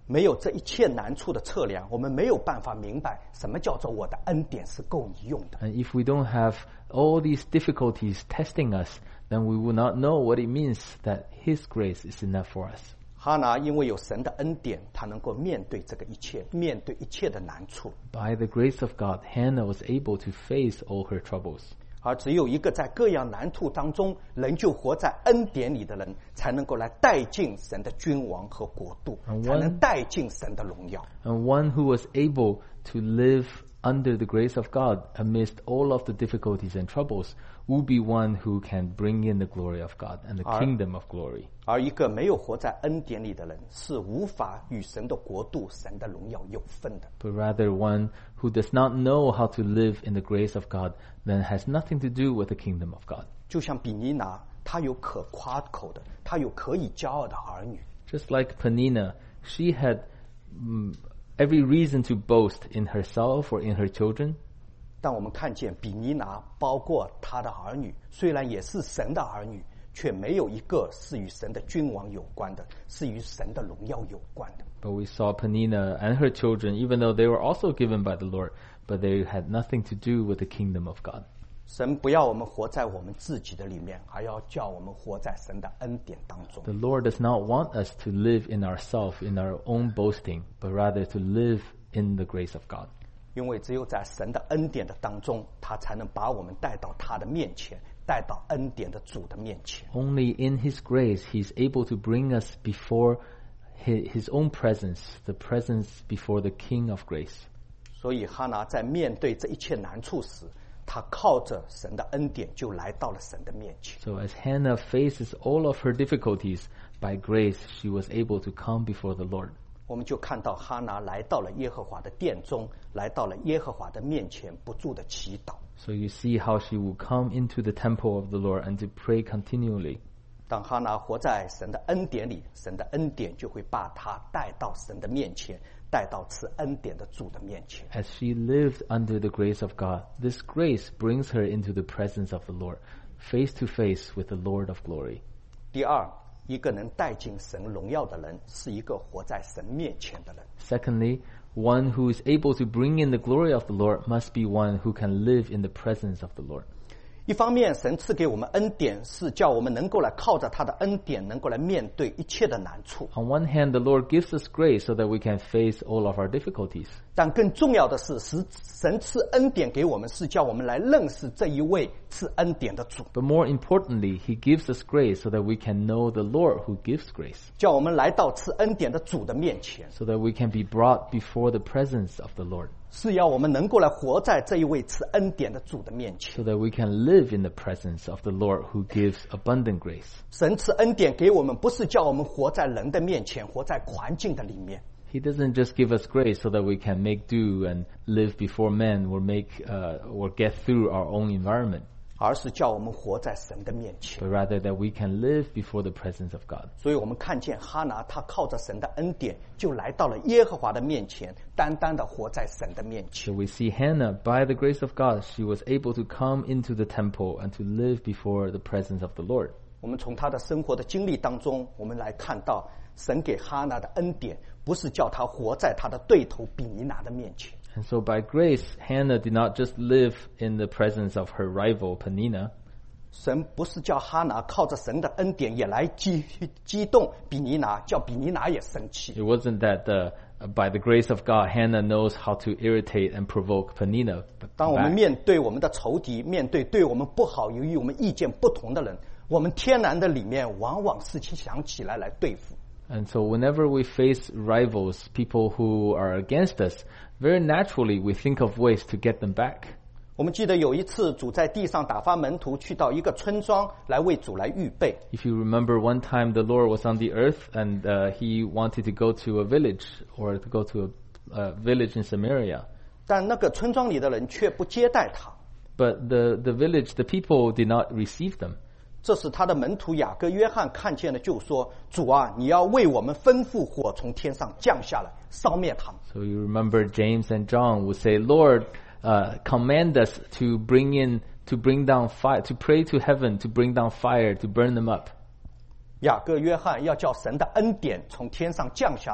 没有这一切难处的测量，我们没有办法明白什么叫做我的恩典是够你用的。 And if we don't have all these difficulties testing us, then we will not know what it means that His grace is enough for us. 哈拿因为有神的恩典，他能够面对这个一切，面对一切的难处。 By the grace of God, Hannah was able to face all her troubles. 而只有一个在各样难处当中仍旧活在恩典里的人，才能够来带进神的君王和国度， And one- 才能带进神的荣耀。 And one who was able to live under the grace of God amidst all of the difficulties and troubles will be one who can bring in the glory of God and the Alright. kingdom of glory. 而一个没有活在恩典里的人，是无法与神的国度、神的荣耀有分的。 But rather one who does not know how to live in the grace of God, then has nothing to do with the kingdom of God. 就像比尼拿，他有可夸口的，他有可以骄傲的儿女。 Just like Penina, she had mm, every reason to boast in herself or in her children. 但我们看见比尼拿，包括他的儿女，虽然也是神的儿女，却没有一个是与神的君王有关的，是与神的荣耀有关的。 But we saw Penina and her children, even though they were also given by the Lord, but they had nothing to do with the kingdom of God. 神不要我们活在我们自己的里面，还要叫我们活在神的恩典当中。 The Lord does not want us to live in ourselves, in our own boasting, but rather to live in the grace of God. 因为只有在神的恩典的当中，他才能把我们带到他的面前，带到恩典的主的面前。 Only in His grace, He's able to bring us before His, his own presence, the presence before the King of grace. 所以哈拿在面对这一切难处时，他靠着神的恩典就来到了神的面前。 So as Hannah faces all of her difficulties, by grace she was able to come before the Lord. 我们就看到哈拿来到了耶和华的殿中，来到了耶和华的面前，不住的祈祷。 So you see how she will come into the temple of the Lord and to pray continually. 当哈拿活在神的恩典里，神的恩典就会把他带到神的面前，带到赐恩典的主的面前。 As she lived under the grace of God, this grace brings her into the presence of the Lord, face to face with the Lord of glory. 第二，一个能带进神荣耀的人，是一个活在神面前的人。 Secondly, one who is able to bring in the glory of the Lord must be one who can live in the presence of the Lord. 一方面，神赐给我们恩典，是叫我们能够来靠着他的恩典，能够来面对一切的难处。 On one hand, the Lord gives us grace so that we can face all of our difficulties. 但更重要的是，是神赐恩典给我们，是叫我们来认识这一位赐恩典的主， But more importantly, He gives us grace so that we can know the Lord who gives grace, 叫我们来到赐恩典的主的面前， so that we can be brought before the presence of the Lord, 是要我们能够来活在这一位赐恩典的主的面前。 so that we can live in the presence of the Lord who gives abundant grace. 神赐恩典给我们，不是叫我们活在人的面前，活在环境的里面， He doesn't just give us grace so that we can make do and live before men or make uh, or get through our own environment, 而是叫我们活在神的面前。 but rather that we can live before the presence of God. 所以我们看见哈拿，他靠着神的恩典，就来到了耶和华的面前，单单的活在神的面前。 So we see Hannah, by the grace of God, she was able to come into the temple and to live before the presence of the Lord. 我们从他的生活的经历当中，我们来看到神给哈拿的恩典，不是叫他活在他的对头比尼拿的面前， And so by grace, Hannah did not just live in the presence of her rival Penina. 神不是叫哈拿靠着神的恩典也来激激动比尼拿，叫比尼拿也生气。 It wasn't that the, by the grace of God, Hannah knows how to irritate and provoke Penina 当我们 back. 面对我们的仇敌，面对对我们不好、由于我们意见不同的人，我们天然的里面往往是去想起来来对付。 And so whenever we face rivals, people who are against us, very naturally we think of ways to get them back. 我们记得有一次主在地上打发门徒去到一个村庄来为主来预备， If you remember one time the Lord was on the earth and uh, he wanted to go to a village or to go to a, a village in Samaria. 但那个村庄里的人却不接待他。 But the, the village, the people did not receive them. 这时他的门徒雅各、约翰看见了，就说：“主啊，你要为我们吩咐火从天上降下来，烧灭他们。” So you remember James and John would say, Lord, uh, command us to bring in, to bring down fire, to pray to heaven, to bring down fire, to burn them up. 雅各、约翰要叫神的恩典从天上降下来，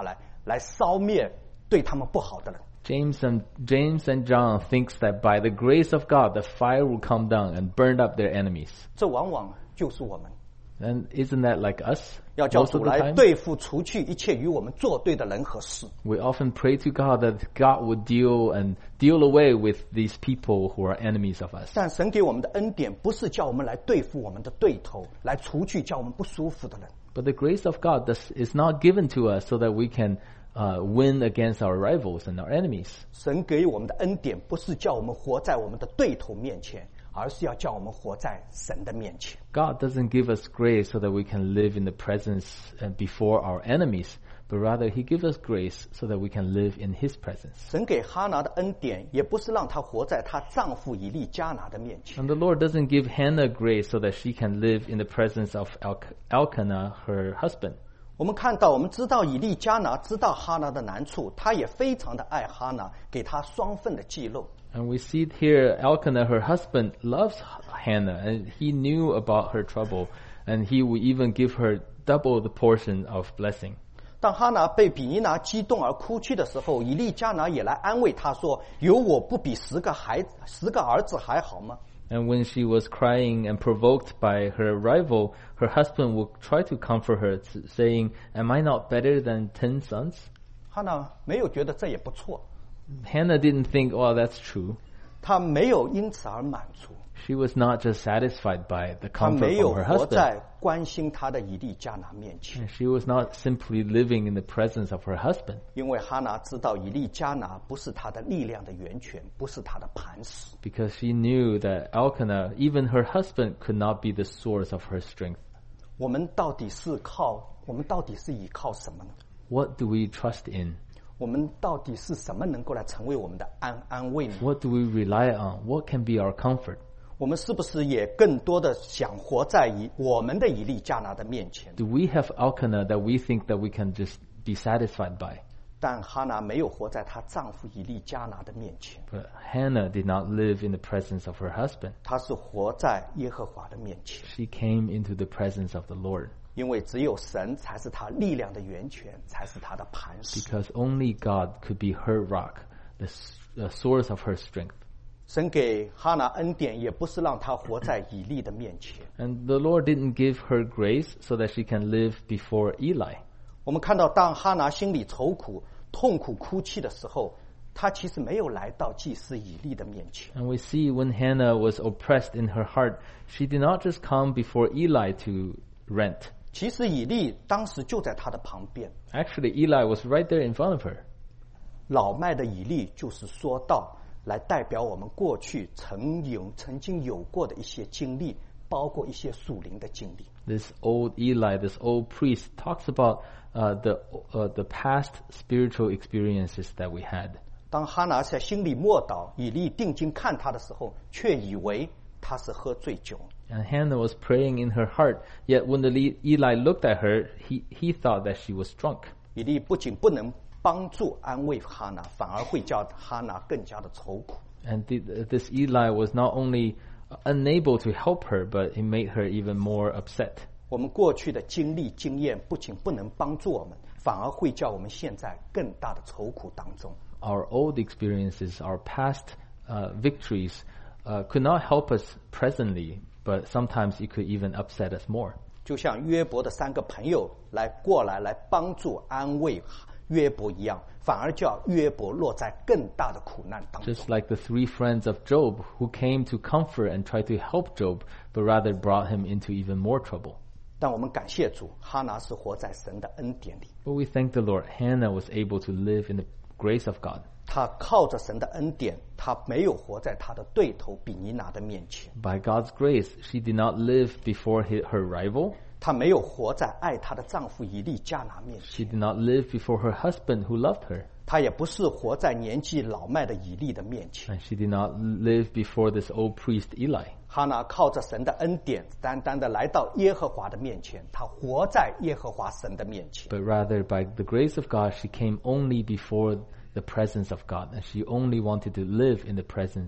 来烧灭对他们不好的人。 James and James and John thinks that by the grace of God, the fire will come down and burn up their enemies. 这往往就是我们。 And isn't that like us? 要叫 Most 主 of the 来 time, 对付除去一切与我们作对的人和事。 we often pray to God that God would deal and deal away with these people who are enemies of us. 但神给我们的恩典不是叫我们来对付我们的对头，来除去叫我们不舒服的人。 But the grace of God does, is not given to us so that we can uh, win against our rivals and our enemies. 神给我们的恩典不是叫我们活在我们的对头面前，而是要叫我们活在神的面前。 God doesn't give us grace so that we can live in the presence and before our enemies, but rather He gives us grace so that we can live in His presence. 神给哈拿的恩典，也不是让她活在她丈夫以利加拿的面前， And the Lord doesn't give Hannah grace so that she can live in the presence of El- Elkanah, her husband. 我们看到，我们知道以利加拿知道哈拿的难处，他也非常的爱哈拿，给她双份的祭肉。 And we see it here, Elkanah, her husband, loves Hannah, and he knew about her trouble, and he would even give her double the portion of blessing. 当哈拿被比尼拿激动而哭泣的时候，以利加拿也来安慰她说：“有我不比十个孩十个儿子还好吗？” And when she was crying and provoked by her rival, her husband would try to comfort her, saying, "Am I not better than ten sons?" 哈拿没有觉得这也不错， Hannah didn't think, "Oh, that's true." 她没有因此而满足， She was not just satisfied by the 她 comfort 没有 from her 活 husband. 在关心她的以利加拿面前， She was not simply living in the presence of her husband, 因为哈拿知道以利加拿不是她的力量的源泉，不是她的磐石。 because she knew that Elkanah, even her husband, could not be the source of her strength. 我们到底是靠我们到底是依靠什么呢？ What do we trust in? 我们到底是什么能够来成为我们的安安慰呢？ What do we rely on? What can be our comfort? 我们是不是也更多的想活在以我们的以利加拿的面前？ Do we have Elkanah that we think that we can just be satisfied by? 但哈拿没有活在她丈夫以利加拿的面前， But Hannah did not live in the presence of her husband. 她是活在耶和华的面前， She came into the presence of the Lord 因为只有神才是她力量的源泉，才是她的磐石。 because only God could be her rock, the, s- the source of her strength. 神给哈拿恩典，也不是让她活在以利的面前。 And the Lord didn't give her grace so that she can live before Eli. 我们看到，当哈拿心里愁苦、痛苦哭泣的时候，她其实没有来到祭司以利的面前。 And we see when Hannah was oppressed in her heart, she did not just come before Eli to rent. 其实以利当时就在她的旁边。 Actually, Eli was right there in front of her. 老迈的以利就是说道，来代表我们过去曾有曾经有过的一些经历，包括一些属灵的经历。 This old Eli, this old priest, talks about uh, the uh, the past spiritual experiences that we had. 当哈拿在心里默祷，以利定睛看他的时候，却以为他是喝醉酒。 And Hannah was praying in her heart, yet when the Le- Eli looked at her, he, he thought that she was drunk. 以利不仅不能帮助安慰哈拿，反而会叫哈拿更加的愁苦。 And th- this Eli was not only unable to help her, but it made her even more upset. 我们过去的经历经验不仅不能帮助我们，反而会叫我们现在更大的愁苦当中。 Our old experiences, our past uh, victories, uh, could not help us presently, but sometimes it could even upset us more. 就像约伯的三个朋友来过来来帮助安慰约伯一样，反而叫约伯落在更大的苦难当中。 Just like the three friends of Job who came to comfort and try to help Job, but rather brought him into even more trouble. 但我们感谢主，哈拿是活在神的恩典里， But we thank the Lord. Hannah was able to live in the grace of God. 他靠着神的恩典，他没有活在他的对头比尼拿的面前， By God's grace, she did not live before hi- her rival. 他没有活在爱她的丈夫以利加拿面 She 前， did not live before her husband who loved her. 他也不是活在年纪老迈的以利的面前。 And she did not live before this old priest Eli. 哈拿靠着神的恩典，单单的来到耶和华的面前，他活在耶和华神的面前。 But rather, by the grace of God, she came only before the presence of God. And she only wanted to live in the presence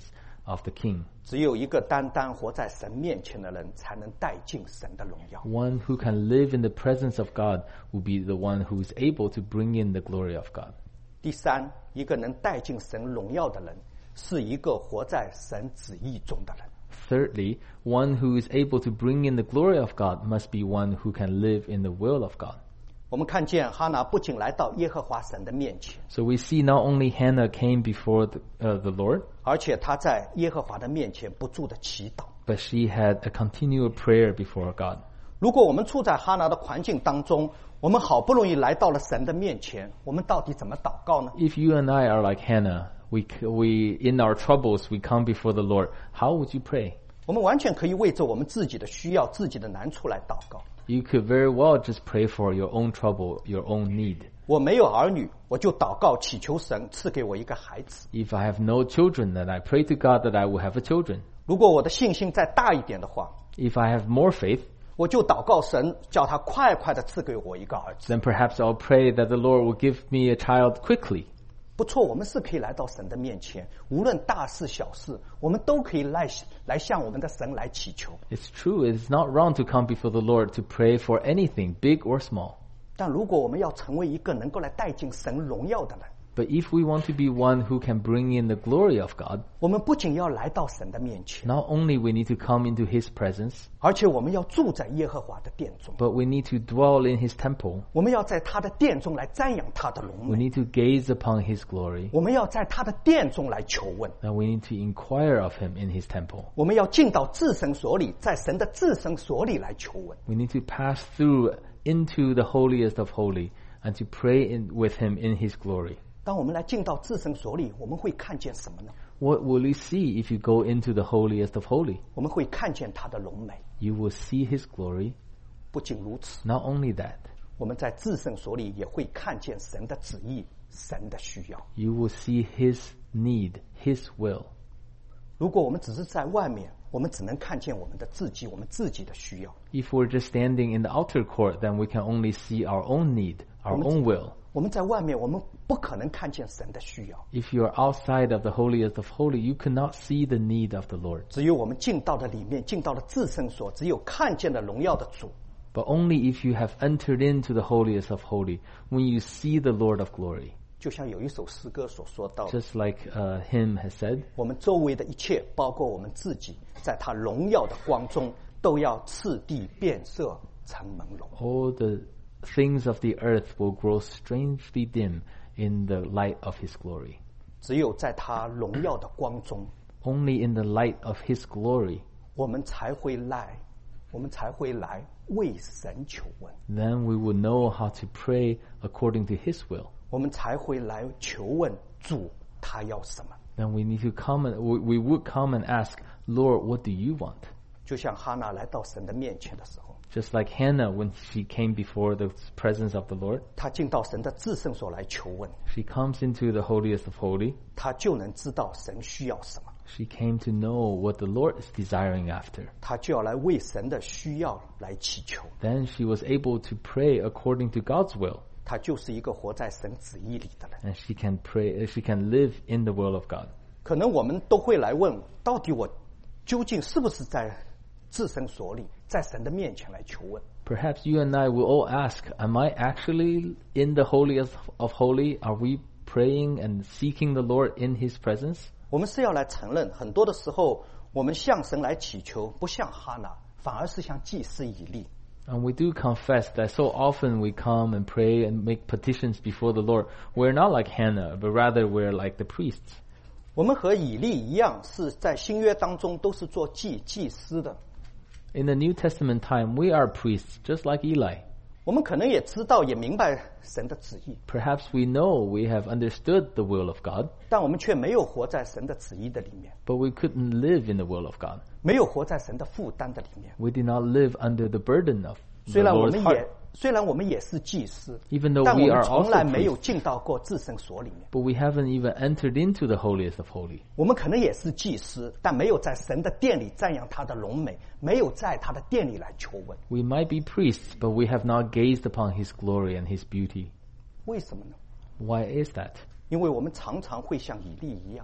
of the king. 只有一个单单活在神面前的人，才能带进神的荣耀。 One who can live in the presence of God will be the one who is able to bring in the glory of God. 第三，一个能带进神荣耀的人，是一个活在神旨意中的人。 Thirdly, one who is able to bring in the glory of God must be one who can live in the will of God. 我们看见哈拿不仅来到耶和华神的面前， So we see not only Hannah came before the, uh, the Lord, 而且她在耶和华的面前不住的祈祷。 but she had a continual prayer before God. 如果我们处在哈拿的环境当中，我们好不容易来到了神的面前，我们到底怎么祷告呢？ If you and I are like Hannah, we, c- we in our troubles, we come before the Lord, how would you pray? 我们完全可以为着我们自己的需要、自己的难处来祷告。 You could very well just pray for your own trouble, your own need. 我没有儿女，我就祷告祈求神赐给我一个孩子。 If I have no children, then I pray to God that I will have a children. 如果我的信心再大一点的话， If I have more faith, 我就祷告神，叫他快快的赐给我一个儿子。 then perhaps I'll pray that the Lord will give me a child quickly. 不错，我们是可以来到神的面前，无论大事小事，我们都可以来来向我们的神来祈求。 It's true, it's not wrong to come before the Lord to pray for anything, big or small. 但如果我们要成为一个能够来带进神荣耀的人， But if we want to be one who can bring in the glory of God, 我们不仅要来到神的面前， not only we need to come into His presence, 而且我们要住在耶和华的殿中， but we need to dwell in His temple. 我们要在他的殿中来瞻仰他的荣 We 美， need to gaze upon His glory, 我们要在他的殿中来求问， and we need to inquire of Him in His temple. 我们要进到至圣所里，在神的至圣所里来求问。 We need to pass through into the holiest of holy and to pray in, with Him in His glory. 当我们来进到至圣所里，我们会看见什么呢？ What will you see if you go into the holiest of holy? 我们会看见他的荣美。 You will see His glory. 不仅如此， Not only that, 我们在至圣所里也会看见神的旨意、神的需要。 you will see His need, His will. 如果我们只是在外面，我们只能看见我们的自己，我们自己的需要。 If we're just standing in the outer court, then we can only see our own need, our own will. 我们在外面，我们不可能看见神的需要。 If you are outside of the holiest of holy, you cannot see the need of the Lord. 只有我们进到了里面，进到了至圣所，只有看见了荣耀的主， But only if you have entered into the holiest of holy, when you see the Lord of glory. 就像有一首诗歌所说到的， Just like uh, hymn has said, 我们周围的一切，包括我们自己，在他荣耀的光中，都要次第变色成朦胧。 all the things of the earth will grow strangely dim in the light of His glory. 只有在他荣耀的光中， Only in the light of His glory, 我们才会来，我们才会来为神求问， then we will know how to pray according to His will. 我们才会来求问主他要什么。 Then we need to come and we, we would come and ask, Lord, what do you want? 就像哈娜来到神的面前的时候， Just like Hannah when she came before the presence of the Lord, 她进到神的至圣所来求问， she comes into the holiest of holy. 她就能知道神需要什么， She came to know what the Lord is desiring after. 她就要来为神的需要来祈求。 Then she was able to pray according to God's will, 她就是一个活在神旨意里的人。 and she can pray. She can live in the will of God. 可能我们都会来问，到底我究竟是不是在至圣所里，在神的面前来求问？ Perhaps you and I will all ask, am I actually in the holiest of holy? Are we praying and seeking the Lord in His presence? 我们是要来承认，很多的时候我们向神来祈求，不像哈娜，反而是像祭司以利。 And we do confess that so often we come and pray and make petitions before the Lord. We're not like Hannah, but rather we're like the priests. 我们和以利一样，是在新约当中都是做祭祭司的。 In the New Testament time, we are priests, just like Eli. 我们可能也知道，也明白神的旨意， Perhaps we know we have understood the will of God, 但我们却没有活在神的旨意的里面， but we couldn't live in the will of God. 没有活在神的负担的里面。 We did not live under the burden of 虽 the 然我 Lord's 们 heart. 也虽然我们也是祭司， Even though 但我 we 们 are 从来 also 没有 priests, 进到过至圣所里面。 but we haven't even entered into the holiest of holy. 我们可能也是祭司，但没有在神的殿里瞻仰他的荣美，没有在他的殿里来求问。 We might be priests, but we have not gazed upon His glory and His beauty. 为什么呢？ Why is that? 因为我们常常会像以利一样，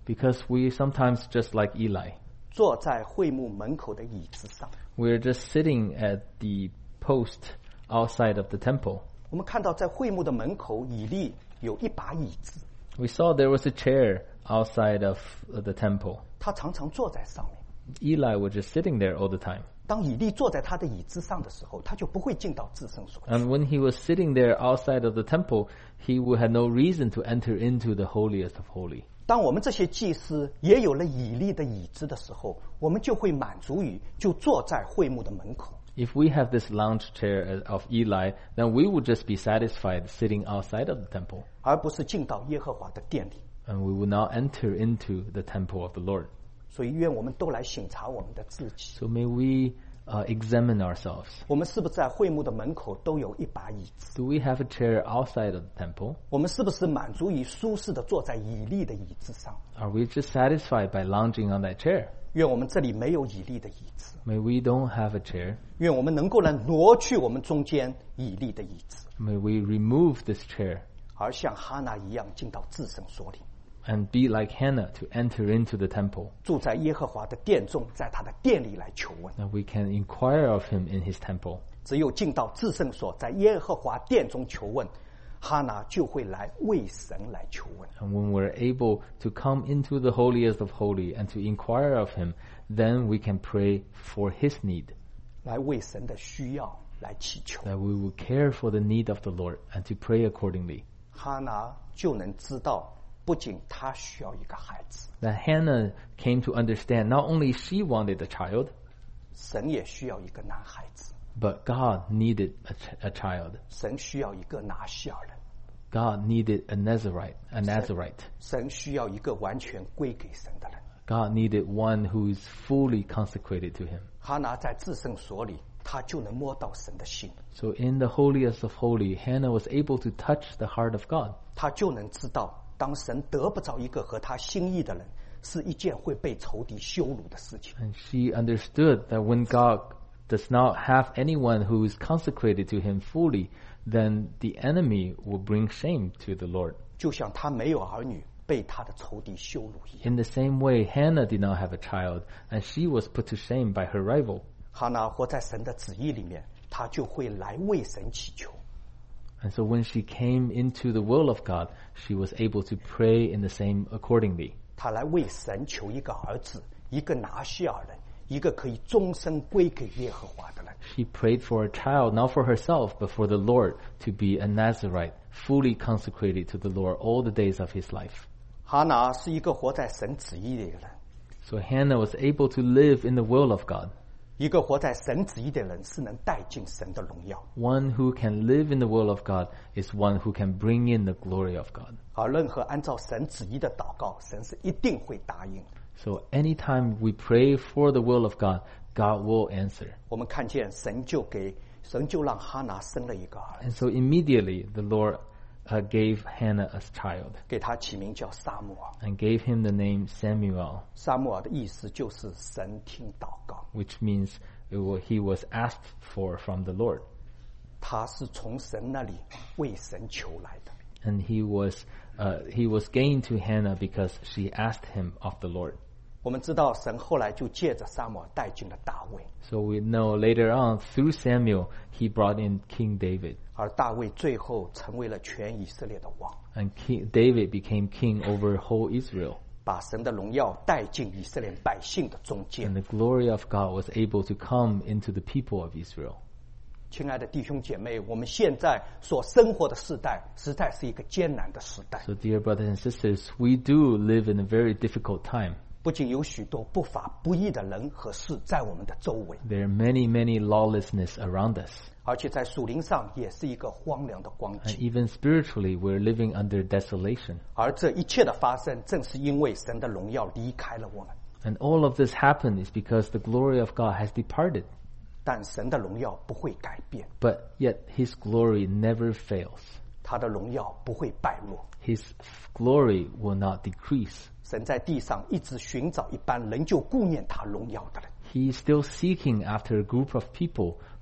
Because we sometimes just like Eli. 坐在会幕门口的椅子上。 We're just sitting at the post outside of the temple. 我们看到在会幕的门口，以利有一把椅子， We saw there was a chair outside of the temple. 他常常坐在上面。 Eli was just sitting there all the time. 当以利坐在他的椅子上的时候，他就不会进到至圣所去。 And when he was sitting there outside of the temple, he would had no reason to enter into the holiest of holy. 当我们这些祭司也有了以利的椅子的时候，我们就会满足于就坐在会幕的门口。 If we have this lounge chair of Eli, then we would just be satisfied sitting outside of the temple. 而不是进到耶和华的殿里。 And we would not enter into the temple of the Lord. 所以愿我们都来省察我们的自己， So may we uh, examine ourselves. 我们是不是在会幕的门口都有一把椅子？ Do we have a chair outside of the temple? 我们是不是满足于舒适的坐在以利的椅子上？ Are we just satisfied by lounging on that chair? 愿我们这里没有以利的椅子， May we don't have a chair. 愿我们能够来挪去我们中间以利的椅子， May we remove this chair 而像哈拿一样进到至圣所里， and be like Hannah to enter into the temple. 住在耶和华的殿中，在他的殿里来求问。 That we can inquire of him in his temple. 只有进到至圣所，在耶和华殿中求问，哈拿就会来为神来求问。 And when we're able to come into the holiest of holy and to inquire of him, then we can pray for his need. 来为神的需要来祈求， That we will care for the need of the Lord and to pray accordingly. 哈拿就能知道，不仅他需要一个孩子， That Hannah came to understand not only she wanted a child, 神也需要一个男孩子， but God needed a, ch- a child. 神需要一个拿西尔人， God needed a Nazarite, a Nazarite. 神需要一个完全归给神的人。 God needed one who is fully consecrated to him. 哈拿在至圣所里，他就能摸到神的心， So in the holiest of holy, Hannah was able to touch the heart of God. 他就能知道，当神得不着一个合他心意的人，是一件会被仇敌羞辱的事情。 And she understood that when God does not have anyone who is consecrated to him fully, then the enemy will bring shame to the Lord. 就像他没有儿女，被他的仇敌羞辱一样。 In the same way, Hannah did not have a child, and she was put to shame by her rival. 哈拿活在神的旨意里面，他就会来为神祈求。 And so when she came into the will of God, she was able to pray in the same accordingly. 他来为神求一个儿子，一个拿西尔人，一个可以终身归给耶和华的人。 She prayed for a child, not for herself, but for the Lord, to be a Nazarite, fully consecrated to the Lord all the days of his life. 哈拿是一个活在神旨意里的人， So Hannah was able to live in the will of God. 一个活在神旨意的人是能带进神的荣耀。 One who can live in the will of God is one who can bring in the glory of God. 而任何按照神旨意的祷告，神是一定会答应。 So anytime we pray for the will of God, God will answer. 我们看见神就给神就让哈拿生了一个儿子， And so immediately the Lord uh, gave Hannah a child 给他起名叫撒母耳。 and gave him the name Samuel, 撒母耳的意思就是神听祷告， which means it wa- he was asked for from the Lord. 他是从神那里为神求来的。 And he was uh, he was gained to Hannah because she asked him of the Lord. 我们知道神后来就借着撒母耳带进了大卫， So we know later on through Samuel he brought in King David, 而大卫最后成为了全以色列的王， and King, David became king over whole Israel. 把神的荣耀带进以色列百姓的中间 And。the glory of God was able to come into the people of Israel. 亲爱的弟兄姐妹，我们现在所生活的时代，实在是一个艰难的时代。 So dear brothers and sisters, we do live in a very difficult time. 不仅有许多不法不义的人和事在我们的周围， There are many, many lawlessness around us. 而且在属灵上也是一个荒凉的光 And 景。 even spiritually, we're living under desolation. 而这一切的发生，正是因为神的荣耀离开了我们。 And all of this happened is because the glory of God has departed. 但神的荣耀不会改变， But yet his glory never fails. 他的荣耀不会败落。 His glory will not decrease. 神在地上一直寻找一般仍旧顾念他荣耀的人。 He is still seeking after a group of people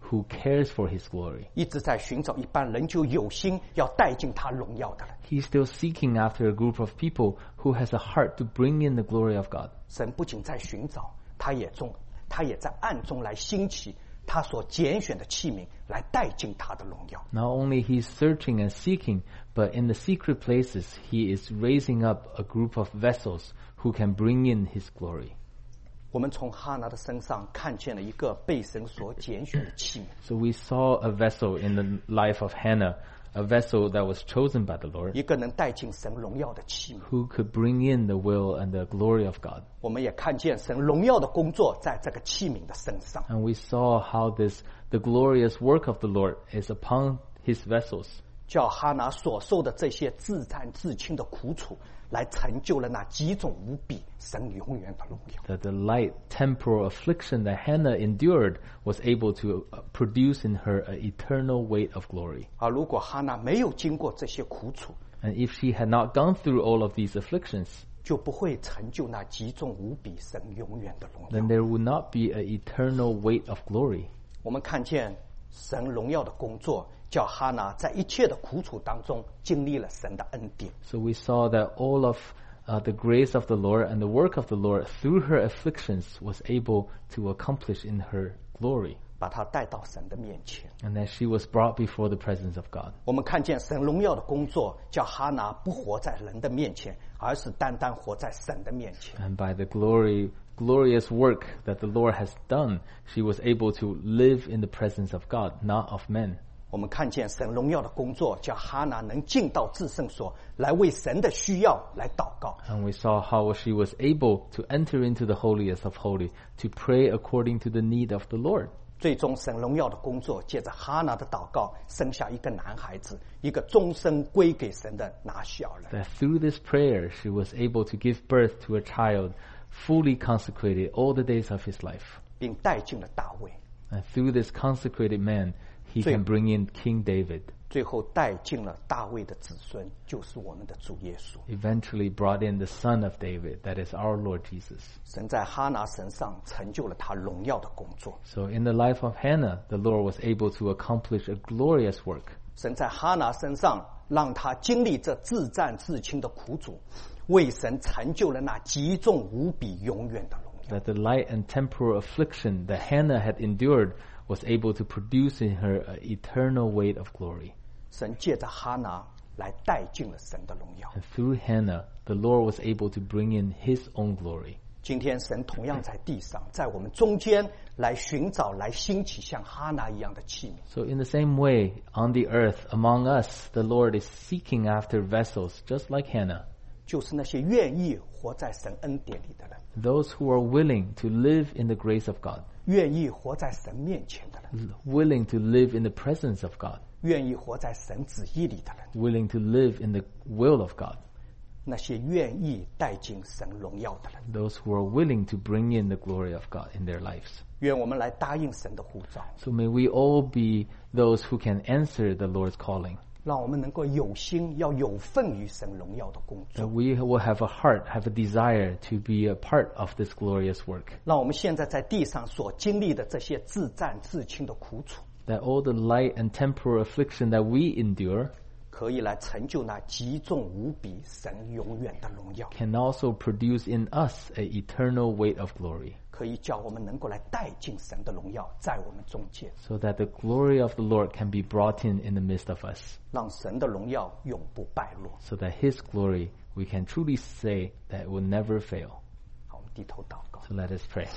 who cares for his glory. 一直在寻找一般人就有心要带进他荣耀的人。 He's still seeking after a group of people who has a heart to bring in the glory of God. 神不仅在寻找，他也中，他也在暗中来兴起他所拣选的器皿，来带进他的荣耀。 Not only he's searching and seeking, but in the secret places, he is raising up a group of vessels who can bring in his glory. 我们从哈拿的身上看见了一个被神所拣选的器皿。 So we saw a vessel in the life of Hannah, a vessel that was chosen by the Lord, 一个能带进神荣耀的器皿。 who could bring in the will and the glory of God. 我们也看见神荣耀的工作在这个器皿的身上。 And we saw how this, the glorious work of the Lord is upon his vessels, 叫哈拿所受的这些自战自清的苦楚，来成就了那几种无比神永远的荣耀。 that the light temporal affliction that Hannah endured was able to uh, produce in her an eternal weight of glory. 而如果哈拿没有经过这些苦楚， And if she had not gone through all of these afflictions, 就不会成就那几种无比神永远的荣耀。 then there would not be an eternal weight of glory. 我们看见神荣耀的工作，叫哈拿在一切的苦楚当中经历了神的恩典。 So we saw that all of uh, the grace of the Lord and the work of the Lord through her afflictions was able to accomplish in her glory, 把他带到神的面前。 and that she was brought before the presence of God. 我们看见神荣耀的工作，叫哈拿不活在人的面前，而是单单活在神的面前。 And by the glory, glorious work that the Lord has done, she was able to live in the presence of God, not of men. 我们看见神荣耀的工作，叫哈拿能进到至圣所，来为神的需要来祷告。 And we saw how she was able to enter into the holiest of holy, to pray according to the need of the Lord. 最终，神荣耀的工作，借着哈拿的祷告，生下一个男孩子，一个终身归给神的拿小人。 That through this prayer, she was able to give birth to a child fully consecrated all the days of his life. 并带进了大卫， And through this consecrated man, he So- can bring in King David, 最后带进了大卫的子孙，就是我们的主耶稣。 eventually brought in the son of David, that is our Lord Jesus. 神在哈拿身上成就了他荣耀的工作。 So in the life of Hannah, the Lord was able to accomplish a glorious work. 神在哈拿身上让他经历这自战自清的苦楚，为神成就了那极重无比永远的荣耀。 That the light and temporal affliction that Hannah had endured was able to produce in her an eternal weight of glory. 神借着哈拿来带进了神的荣耀。 And through Hannah, the Lord was able to bring in his own glory. 今天神同样在地上，在我们中间来寻找、来兴起像哈拿一样的器皿。 So in the same way, on the earth, among us, the Lord is seeking after vessels just like Hannah. 就是那些愿意活在神恩典里的人， Those who are willing to live in the grace of God, 愿意活在神面前的人， willing to live in the presence of God, 愿意活在神旨意里的人， willing to live in the will of God. 那些愿意带进神荣耀的人。 Those who are willing to bring in the glory of God in their lives. 愿我们来答应神的呼召， So may we all be those who can answer the Lord's calling. 让我们能够有心，要有份于神荣耀的工 That 作。 we will have a heart, have a desire to be a part of this glorious work. 让我们现在在地上所经历的这些自战自清的苦楚， That all the light and temporal affliction that we endure 可以来成就那极重无比神永远的荣耀， can also produce in us an eternal weight of glory. 可以叫我们能够来带进神的荣耀在我们中间， So that the glory of the Lord can be brought in in the midst of us. 让神的荣耀永不败落。 So that his glory, we can truly say that it will never fail. 好，我们低头祷告。 So let us pray.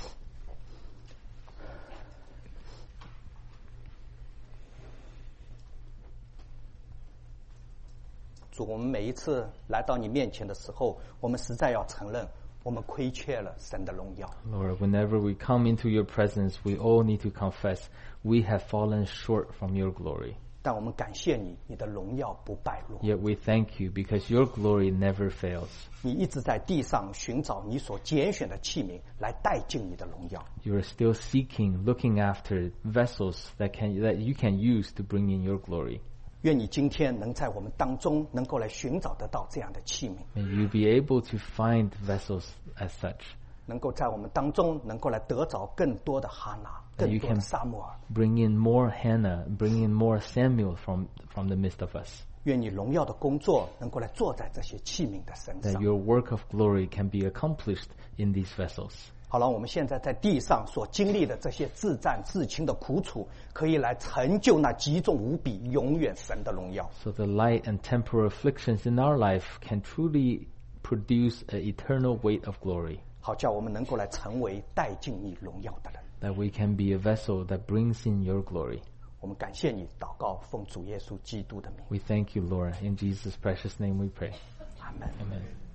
主，我们每一次来到你面前的时候，我们实在要承认，我们亏缺了神的荣耀。 Lord, whenever we come into your presence, we all need to confess we have fallen short from your glory. 但我们感谢你，你的荣耀不败落。 Yet we thank you because your glory never fails. 你一直在地上寻找你所拣选的器皿，来带进你的荣耀。 You are still seeking, looking after vessels that can that you can use to bring in your glory. 愿你今天能在我们当中能够来寻找得到这样的器皿， May you be able to find vessels as such. 能够在我们当中能够来得着更多的哈拿， That 更 you 多的 can 撒母耳。 bring in more Hannah, bring in more Samuel from, from the midst of us. 愿你荣耀的工作能够来做在这些器皿的身 That 上。 your work of glory can be accomplished in these vessels. 好了，我们现在在地上所经历的这些自战自清的苦楚，可以来成就那极重无比、永远神的荣耀。 So the light and temporal afflictions in our life can truly produce an eternal weight of glory. 好叫我们能够来成为带进你荣耀的人。 That we can be a vessel that brings in your glory. 我们感谢你，祷告奉主耶稣基督的名， We thank you, Lord. In Jesus' precious name we pray. 阿门。 Amen.